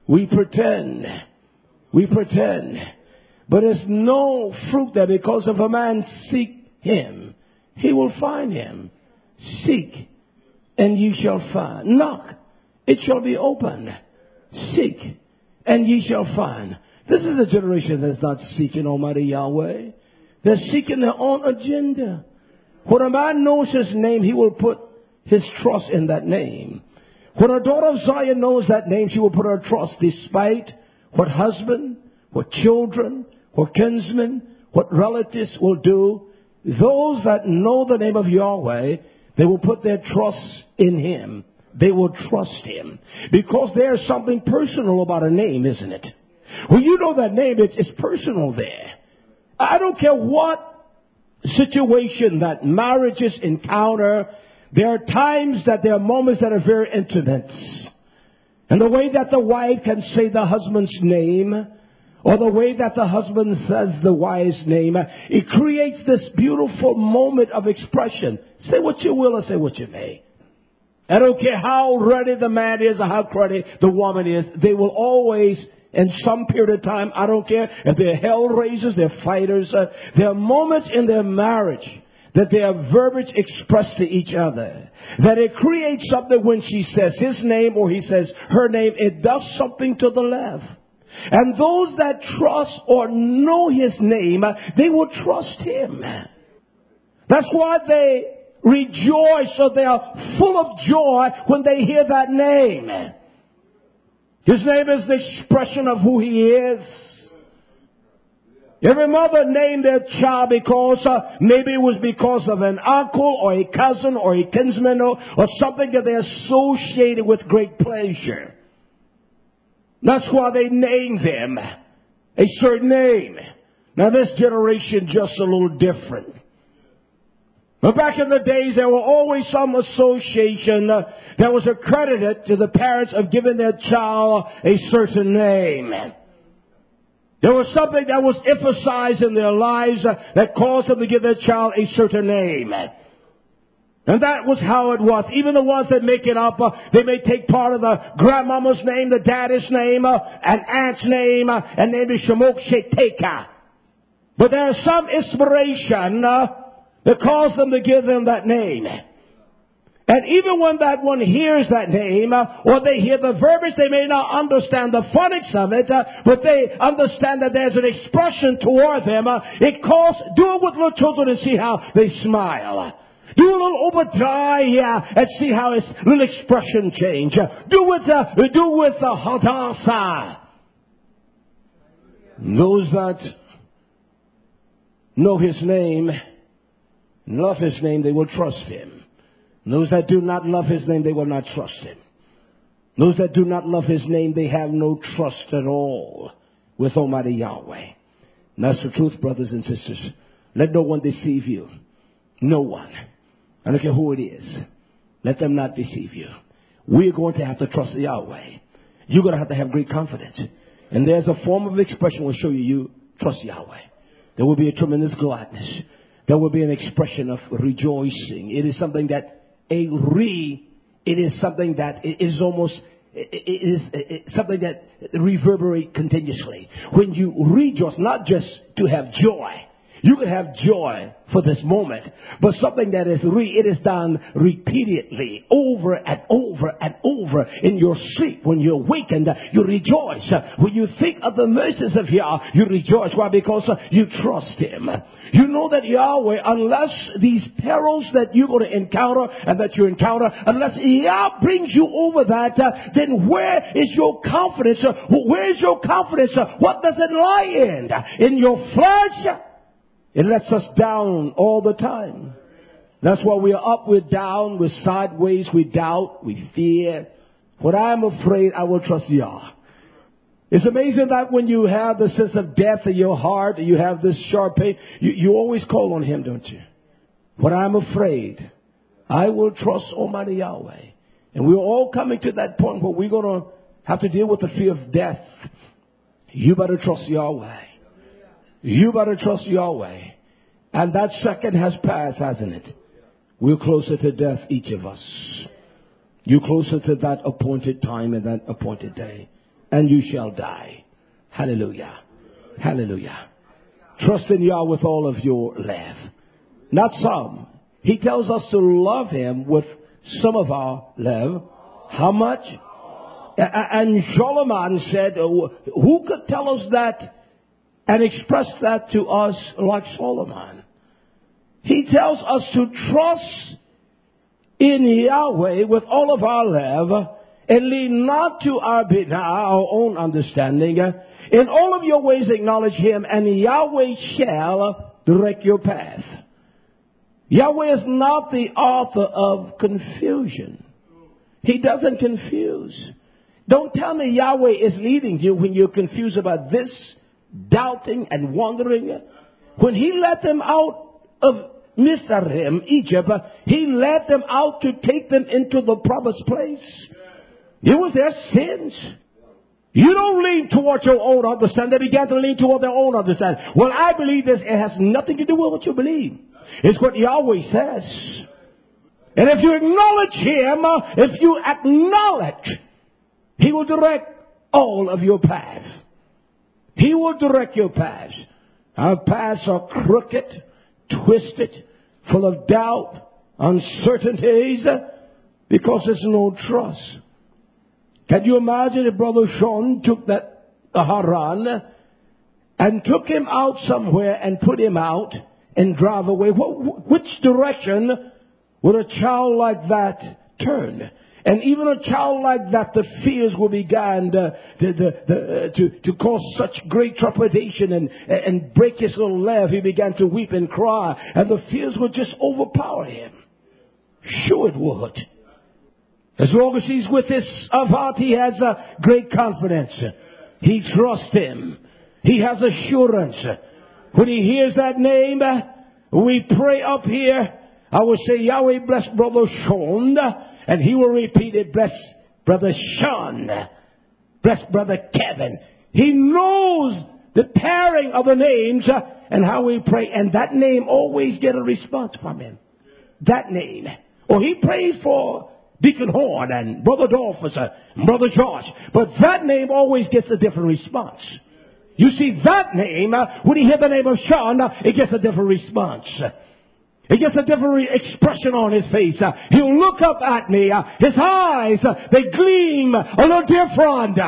We pretend. We pretend. But there's no fruit there, because if a man seek him, he will find him. Seek, and ye shall find. Knock, it shall be opened. Seek, and ye shall find. This is a generation that's not seeking Almighty Yahweh. They're seeking their own agenda. When a man knows his name, he will put his trust in that name. When a daughter of Zion knows that name, she will put her trust despite what husband, what children, what kinsmen, what relatives will do. Those that know the name of Yahweh, they will put their trust in him. They will trust him. Because there's something personal about a name, isn't it? When you know that name, it's, it's personal there. I don't care what situation that marriages encounter. There are times that there are moments that are very intimate. And the way that the wife can say the husband's name, or the way that the husband says the wife's name, it creates this beautiful moment of expression. Say what you will or say what you may. I don't care how ready the man is or how ready the woman is. They will always, in some period of time, I don't care if they're hell raisers, they're fighters, uh, there are moments in their marriage that their verbiage expressed to each other, that it creates something when she says his name or he says her name, it does something to the left. And those that trust or know his name, they will trust him. That's why they rejoice, so they are full of joy when they hear that name. His name is the expression of who he is. Every mother named their child because uh, maybe it was because of an uncle or a cousin or a kinsman or, or something that they associated with great pleasure. That's why they named them a certain name. Now this generation just a little different. But back in the days, there were always some association uh, that was accredited to the parents of giving their child a certain name. There was something that was emphasized in their lives uh, that caused them to give their child a certain name. And that was how it was. Even the ones that make it up, uh, they may take part of the grandmama's name, the daddy's name, uh, an aunt's name, uh, and maybe Shemok Sheteka. But there is some inspiration uh, that caused them to give them that name. And even when that one hears that name, uh, or they hear the verbiage, they may not understand the phonics of it, uh, but they understand that there's an expression toward them. Uh, it calls, do it with little children and see how they smile. Do a little Obadiah, yeah, and see how his little expression change. Uh, do with, uh, do with uh, Hadassah. Those that know his name, love his name, they will trust him. Those that do not love his name, they will not trust him. Those that do not love his name, they have no trust at all with Almighty Yahweh. And that's the truth, brothers and sisters. Let no one deceive you. No one. I don't care who it is. Let them not deceive you. We're going to have to trust Yahweh. You're going to have to have great confidence. And there's a form of expression will show you you trust Yahweh. There will be a tremendous gladness. There will be an expression of rejoicing. It is something that a re, it is something that is almost, it is something that reverberates continuously. When you rejoice, not just to have joy. You can have joy for this moment, but something that is re, it is done repeatedly, over and over and over in your sleep. When you awaken, you rejoice. When you think of the mercies of Yah, you rejoice. Why? Because you trust him. You know that Yahweh, unless these perils that you're going to encounter and that you encounter, unless Yah brings you over that, then where is your confidence? Where is your confidence? What does it lie in? In your flesh? It lets us down all the time. That's why we're up, we're down, we're sideways, we doubt, we fear. When I'm afraid, I will trust Yah. It's amazing that when you have the sense of death in your heart, you have this sharp pain, you, you always call on him, don't you? When I'm afraid, I will trust Almighty Yahweh. And we're all coming to that point where we're going to have to deal with the fear of death. You better trust Yahweh. You better trust Yahweh. And that second has passed, hasn't it? We're closer to death, each of us. You're closer to that appointed time and that appointed day. and you shall die. Hallelujah. Hallelujah. Trust in Yah with all of your love. Not some. He tells us to love him with some of our love. How much? And Solomon said, who could tell us that and express that to us like Solomon? He tells us to trust in Yahweh with all of our love and lean not to our, our own understanding. In all of your ways acknowledge him, and Yahweh shall direct your path. Yahweh is not the author of confusion. He doesn't confuse. Don't tell me Yahweh is leading you when you're confused about this, doubting and wondering. When he let them out of Mizraim, Egypt, he led them out to take them into the promised place. It was their sins. You don't lean towards your own understanding. They began to lean toward their own understanding. Well, I believe this. It has nothing to do with what you believe. It's what Yahweh says. And if you acknowledge him, if you acknowledge, he will direct all of your paths. He will direct your paths. Our paths are crooked, twisted, full of doubt, uncertainties, because there's no trust. Can you imagine if Brother Sean took that Haran and took him out somewhere and put him out and drive away? Which direction would a child like that turn? And even a child like that, the fears will begin to, to, to, to, to cause such great trepidation and, and break his little laugh. He began to weep and cry, and the fears would just overpower him. Sure it would. As long as he's with his Avat, he has a great confidence. He trusts him. He has assurance. When he hears that name, we pray up here. I will say, Yahweh bless Brother Sean. And he will repeat it, bless Brother Sean. Bless Brother Kevin. He knows the pairing of the names and how we pray. And that name always get a response from him. That name. Or he prays for Deacon Horn and Brother Dolphus and Brother George. But that name always gets a different response. You see, that name, when he hears the name of Sean, it gets a different response. It gets a different expression on his face. Uh, he'll look up at me. Uh, his eyes, uh, they gleam a little different.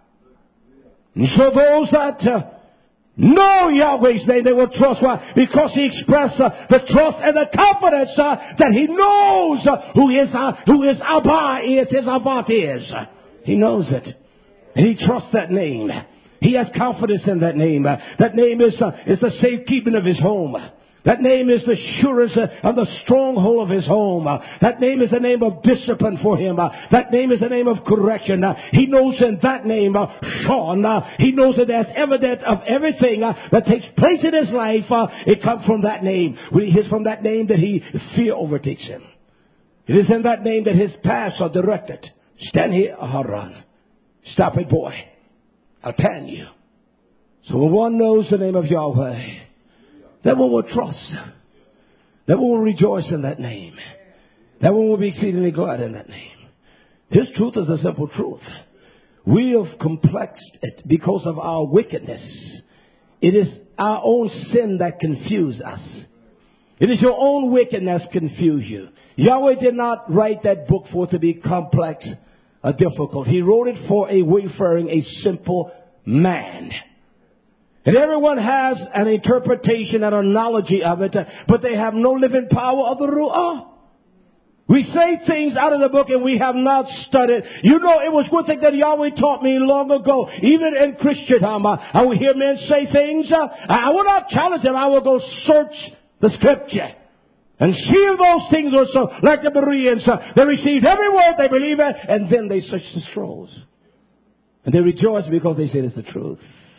And so those that uh, know Yahweh's name, they will trust. Why? Because he expressed uh, the trust and the confidence uh, that he knows uh, who his, uh, who his Abba is, his Avat is. He knows it. And he trusts that name. He has confidence in that name. Uh, that name is, uh, is the safekeeping of his home. That name is the assurance of the stronghold of his home. Uh, that name is the name of discipline for him. Uh, that name is the name of correction. Uh, he knows in that name, uh, Sean, uh, he knows that there's evidence of everything uh, that takes place in his life. Uh, it comes from that name. When he hears from that name, that he fear overtakes him. It is in that name that his paths are directed. Stand here, Haran. Stop it, boy. I'll tan you. So when one knows the name of Yahweh, that one will trust. That one will rejoice in that name. That one will be exceedingly glad in that name. His truth is a simple truth. We have complexed it because of our wickedness. It is our own sin that confuse us. It is your own wickedness confuse you. Yahweh did not write that book for it to be complex or difficult. He wrote it for a wayfaring, a simple man. And everyone has an interpretation and a knowledge of it, but they have no living power of the Ruah. We say things out of the book and we have not studied. You know, it was one thing that Yahweh taught me long ago. Even in Christendom, I will hear men say things. I will not challenge them. I will go search the scripture and see if those things are so. Like the Bereans, they received every word, they believe it, and then they search the scrolls. And they rejoice because they say it's the truth.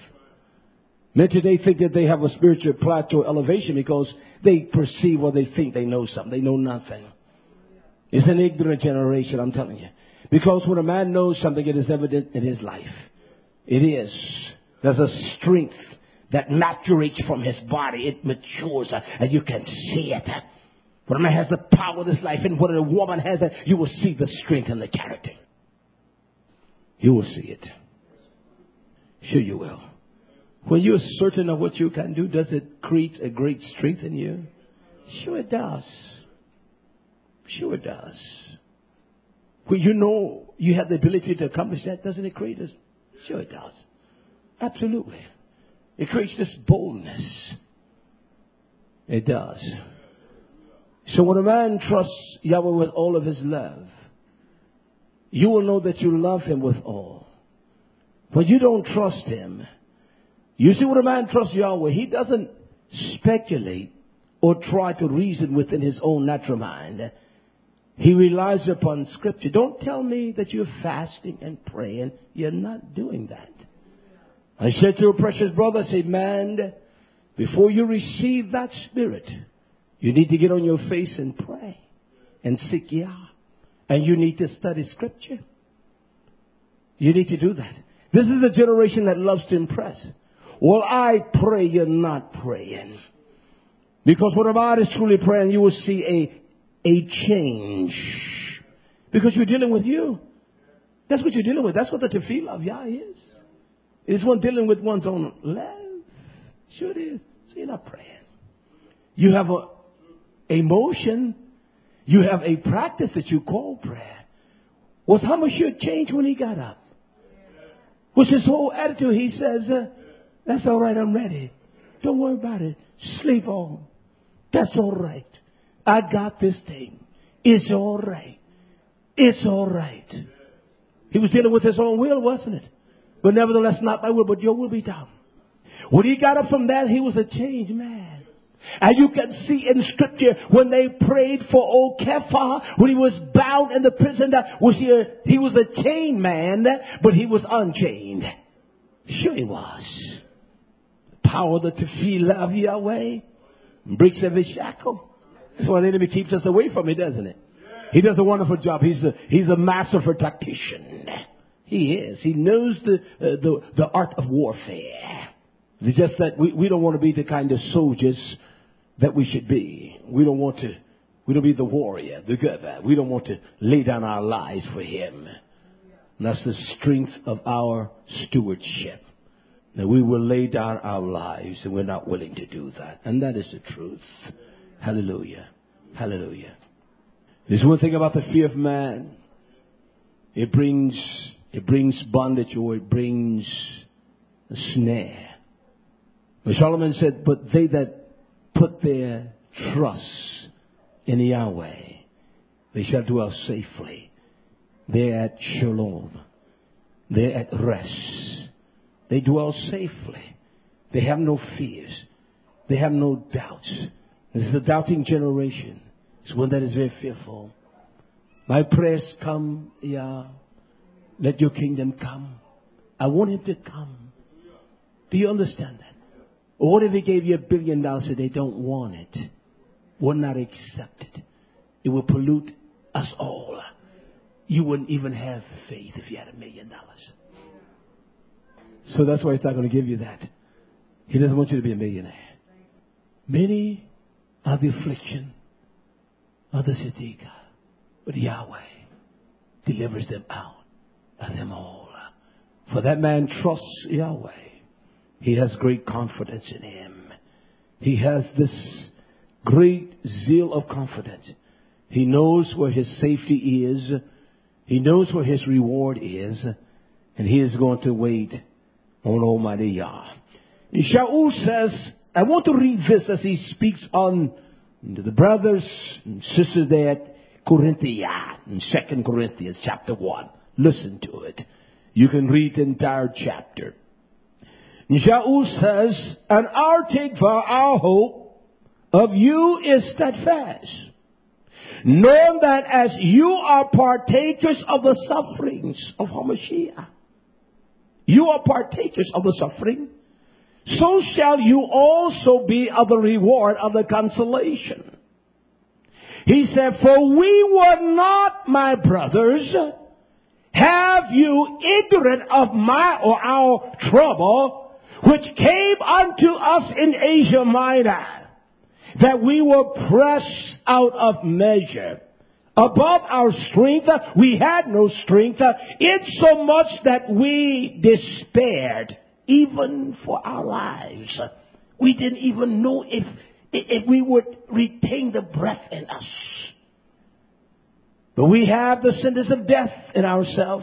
Men today think that they have a spiritual plateau elevation because they perceive or they think they know something. They know nothing. It's an ignorant generation, I'm telling you. Because when a man knows something, it is evident in his life. It is. There's a strength that maturates from his body. It matures and you can see it. When a man has the power of this life and when a woman has it, you will see the strength and the character. You will see it. Sure you will. When you're certain of what you can do, does it create a great strength in you? Sure it does. Sure it does. When you know you have the ability to accomplish that, doesn't it create us? Sure it does. Absolutely. It creates this boldness. It does. So when a man trusts Yahweh with all of his love, you will know that you love him with all. When you don't trust him, you see, when a man trusts Yahweh, he doesn't speculate or try to reason within his own natural mind. He relies upon Scripture. Don't tell me that you're fasting and praying. You're not doing that. I said to a precious brother, I said, man, before you receive that Spirit, you need to get on your face and pray and seek Yah. And you need to study Scripture. You need to do that. This is the generation that loves to impress. Well, I pray you're not praying. Because when a man is truly praying, you will see a, a change. Because you're dealing with you. That's what you're dealing with. That's what the tefillah of Yah is. It's one dealing with one's own love. Sure it is. So you're not praying. You have a emotion. You have a practice that you call prayer. Was Hamashiach changed when he got up? Was his whole attitude, he says, uh, that's all right, I'm ready. Don't worry about it. Sleep on. That's all right. I got this thing. It's all right. It's all right. He was dealing with his own will, wasn't it? But nevertheless, not my will, but your will be done. When he got up from that, he was a changed man. And you can see in Scripture when they prayed for old Kepha, when he was bound in the prison, that was here, he was a chained man, but he was unchained. Sure he was. Power of the tefillah of Yahweh breaks every shackle. That's why the enemy keeps us away from it, doesn't it? He does a wonderful job. He's a, he's a master for tactician. He is. He knows the, uh, the, the art of warfare. It's just that we, we don't want to be the kind of soldiers that we should be. We don't want to, we don't be the warrior, the giver. We don't want to lay down our lives for him. And that's the strength of our stewardship. That we will lay down our lives and we're not willing to do that. And that is the truth. Hallelujah. Hallelujah. There's one thing about the fear of man. It brings, it brings bondage, or it brings a snare. But Solomon said, but they that put their trust in Yahweh, they shall dwell safely. They're at shalom. They're at rest. They dwell safely. They have no fears. They have no doubts. This is the doubting generation. It's one that is very fearful. My prayers come, Yah. Let your kingdom come. I want him to come. Do you understand that? Or what if he gave you a billion dollars and they don't want it? Will not accept it. It will pollute us all. You wouldn't even have faith if you had a million dollars. So that's why he's not going to give you that. He doesn't want you to be a millionaire. Many are the affliction of the Siddiqah, but Yahweh delivers them out of them all. For that man trusts Yahweh. He has great confidence in him. He has this great zeal of confidence. He knows where his safety is. He knows where his reward is. And he is going to wait on Almighty Yah. Shaul says, I want to read this as he speaks on the brothers and sisters there at Corinthia, in Second Corinthians chapter one. Listen to it. You can read the entire chapter. Shaul says, and our take for our hope of you is steadfast, knowing that as you are partakers of the sufferings of Hamashiach, you are partakers of the suffering, so shall you also be of the reward of the consolation. He said, for we were not, my brothers, have you ignorant of my or our trouble, which came unto us in Asia Minor, that we were pressed out of measure, above our strength. We had no strength, insomuch that we despaired. even for our lives. We didn't even know if, if we would retain the breath in us. But we have the sentence of death in ourselves.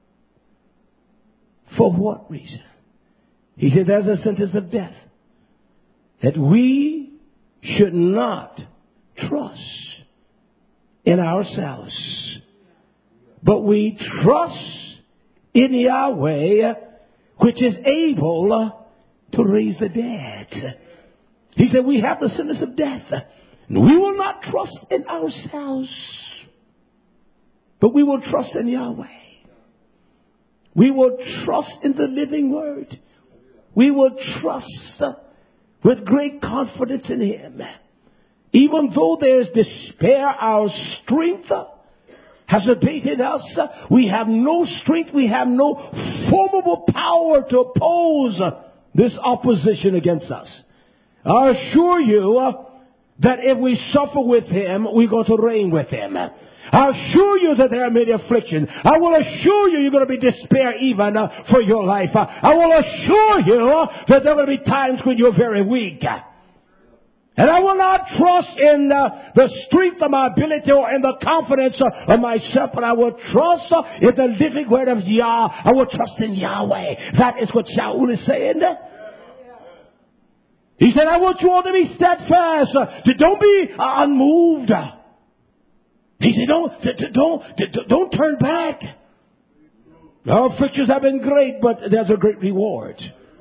For what reason? He said there's a sentence of death. That we should not trust in ourselves, but we trust in Yahweh, which is able to raise the dead. He said we have the sentence of death. We will not trust in ourselves, but we will trust in Yahweh. We will trust in the living word. We will trust with great confidence in Him. Even though there is despair, our strength has abated us. We have no strength. We have no formidable power to oppose this opposition against us. I assure you that if we suffer with Him, we're going to reign with Him. I assure you that there are many afflictions. I will assure you you're going to be despair even uh, for your life. Uh, I will assure you uh, that there are going to be times when you're very weak. And I will not trust in uh, the strength of my ability or in the confidence uh, of myself, but I will trust uh, in the living word of Yah. I will trust in Yahweh. That is what Shaul is saying. He said, I want you all to be steadfast. Uh, to don't be uh, unmoved. He said, don't, don't, don't turn back. Our afflictions have been great, but there's a great reward.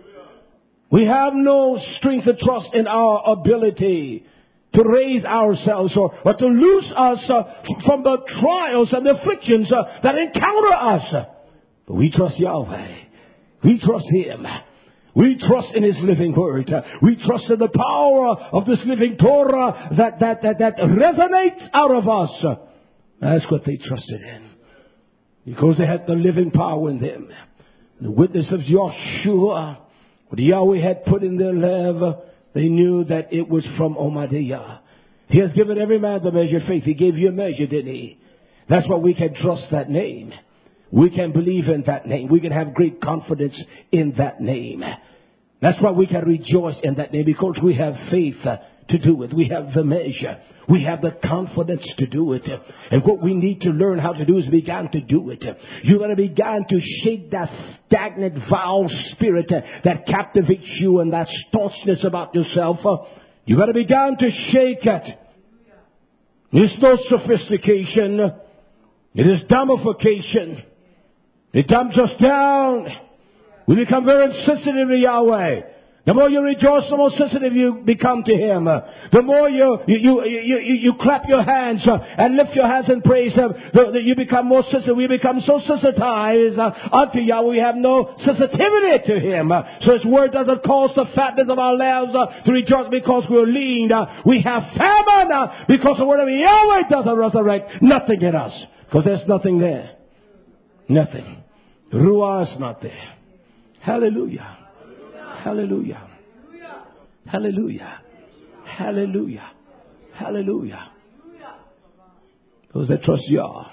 We have no strength to trust in our ability to raise ourselves or, or to loose us uh, from the trials and the afflictions uh, that encounter us. But we trust Yahweh. We trust Him. We trust in His living word. We trust in the power of this living Torah that, that, that, that resonates out of us. That's what they trusted in. Because they had the living power in them. The witness of Yahshua, what Yahweh had put in their life, they knew that it was from Omadiyah. He has given every man the measure of faith. He gave you a measure, didn't He? That's why we can trust that name. We can believe in that name. We can have great confidence in that name. That's why we can rejoice in that name, because we have faith to do it. We have the measure. We have the confidence to do it. And what we need to learn how to do is begin to do it. You're going to begin to shake that stagnant, vile spirit that captivates you and that staunchness about yourself. You've got to begin to shake it. It's no sophistication. It is dumbification. It dumbs us down. We become very sensitive to Yahweh. The more you rejoice, the more sensitive you become to Him. The more you you you you, you, you clap your hands uh, and lift your hands and praise Him, the, the, you become more sensitive. We become so sensitized uh, unto Yahweh. We have no sensitivity to Him. Uh, so His word doesn't cause the fatness of our lives uh, to rejoice because we're lean. Uh, we have famine uh, because the word of Yahweh doesn't resurrect nothing in us. Because there's nothing there. Nothing. Ruah is not there. Hallelujah. Hallelujah. Hallelujah. Hallelujah. Hallelujah. Those that trust Yah,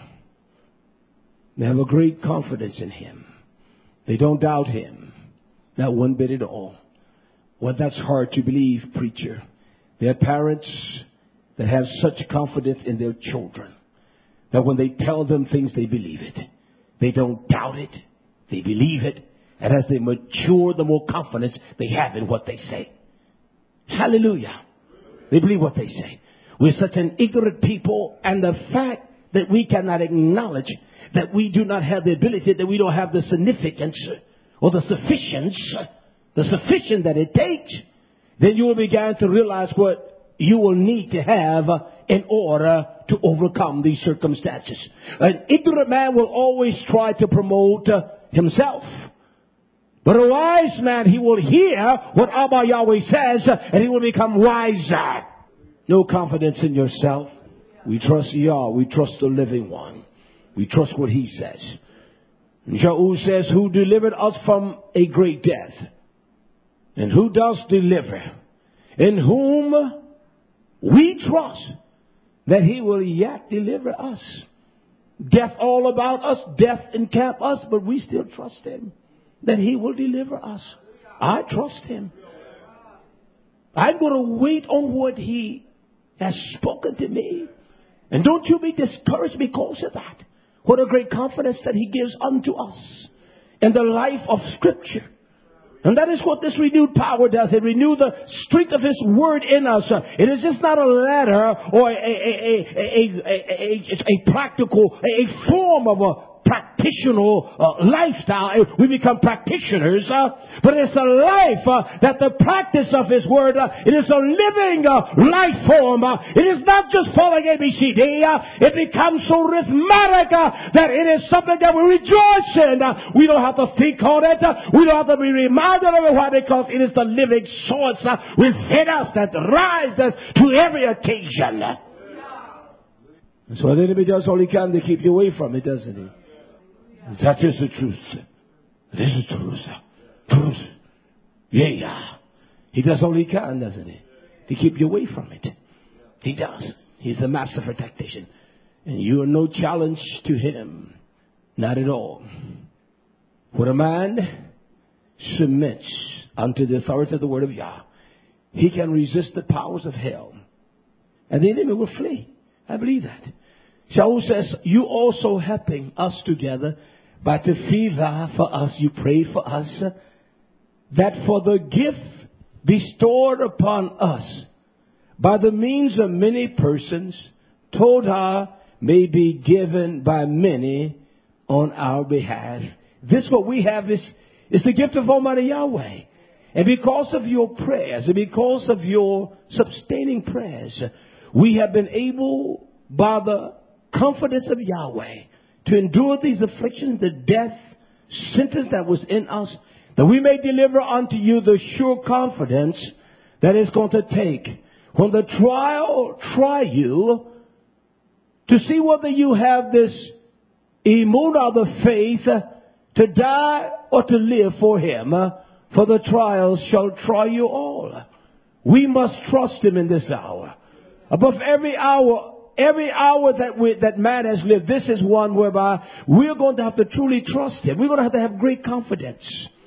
they have a great confidence in Him. They don't doubt Him. Not one bit at all. Well, that's hard to believe, preacher. There are parents that have such confidence in their children that when they tell them things, they believe it. They don't doubt it. They believe it. And as they mature, the more confidence they have in what they say. Hallelujah. They believe what they say. We're such an ignorant people, and the fact that we cannot acknowledge that we do not have the ability, that we don't have the significance or the sufficiency, the sufficient that it takes, then you will begin to realize what you will need to have in order to overcome these circumstances. An ignorant man will always try to promote uh, himself. But a wise man, he will hear what Abba Yahweh says, and he will become wiser. No confidence in yourself. We trust Yah. We trust the living one. We trust what He says. And Shaul says, who delivered us from a great death? And who does deliver? In whom we trust that He will yet deliver us. Death all about us. Death encamp us. But we still trust Him that He will deliver us. I trust him. I'm going to wait on what he has spoken to me. And don't you be discouraged because of that. What a great confidence that he gives unto us in the life of Scripture. And that is what this renewed power does. It renews the strength of his word in us. It is just not a letter or a, a, a, a, a, a, a practical, a form of a practitioner uh, lifestyle. We become practitioners, uh, but it's a life uh, that the practice of his word, uh, it is a living uh, life form. Uh, it is not just following A B C D. Uh, it becomes so rhythmic uh, that it is something that we rejoice in. Uh, we don't have to think on it. Uh, we don't have to be reminded of it. Why? Because it is the living source uh, within us that rises to every occasion. So the enemy does all he can to keep you away from it, doesn't he? That is the truth. It is the truth. Truth. Yeah, yeah. He does all he can, doesn't he? To keep you away from it. He does. He's the master tactician. And you are no challenge to him. Not at all. When a man submits unto the authority of the word of Yah, he can resist the powers of hell. And the enemy will flee. I believe that. Shaul says, you also helping us together by tefillah for us. You pray for us that for the gift bestowed upon us by the means of many persons, Torah may be given by many on our behalf. This what we have is, is the gift of Almighty Yahweh. And because of your prayers and because of your sustaining prayers, we have been able by the confidence of Yahweh to endure these afflictions, the death sentence that was in us, that we may deliver unto you the sure confidence that is going to take when the trial try you to see whether you have this emunah, the faith, to die or to live for him. For the trials shall try you all. We must trust him in this hour. Above every hour, every hour that we, that man has lived, this is one whereby we're going to have to truly trust him. We're going to have to have great confidence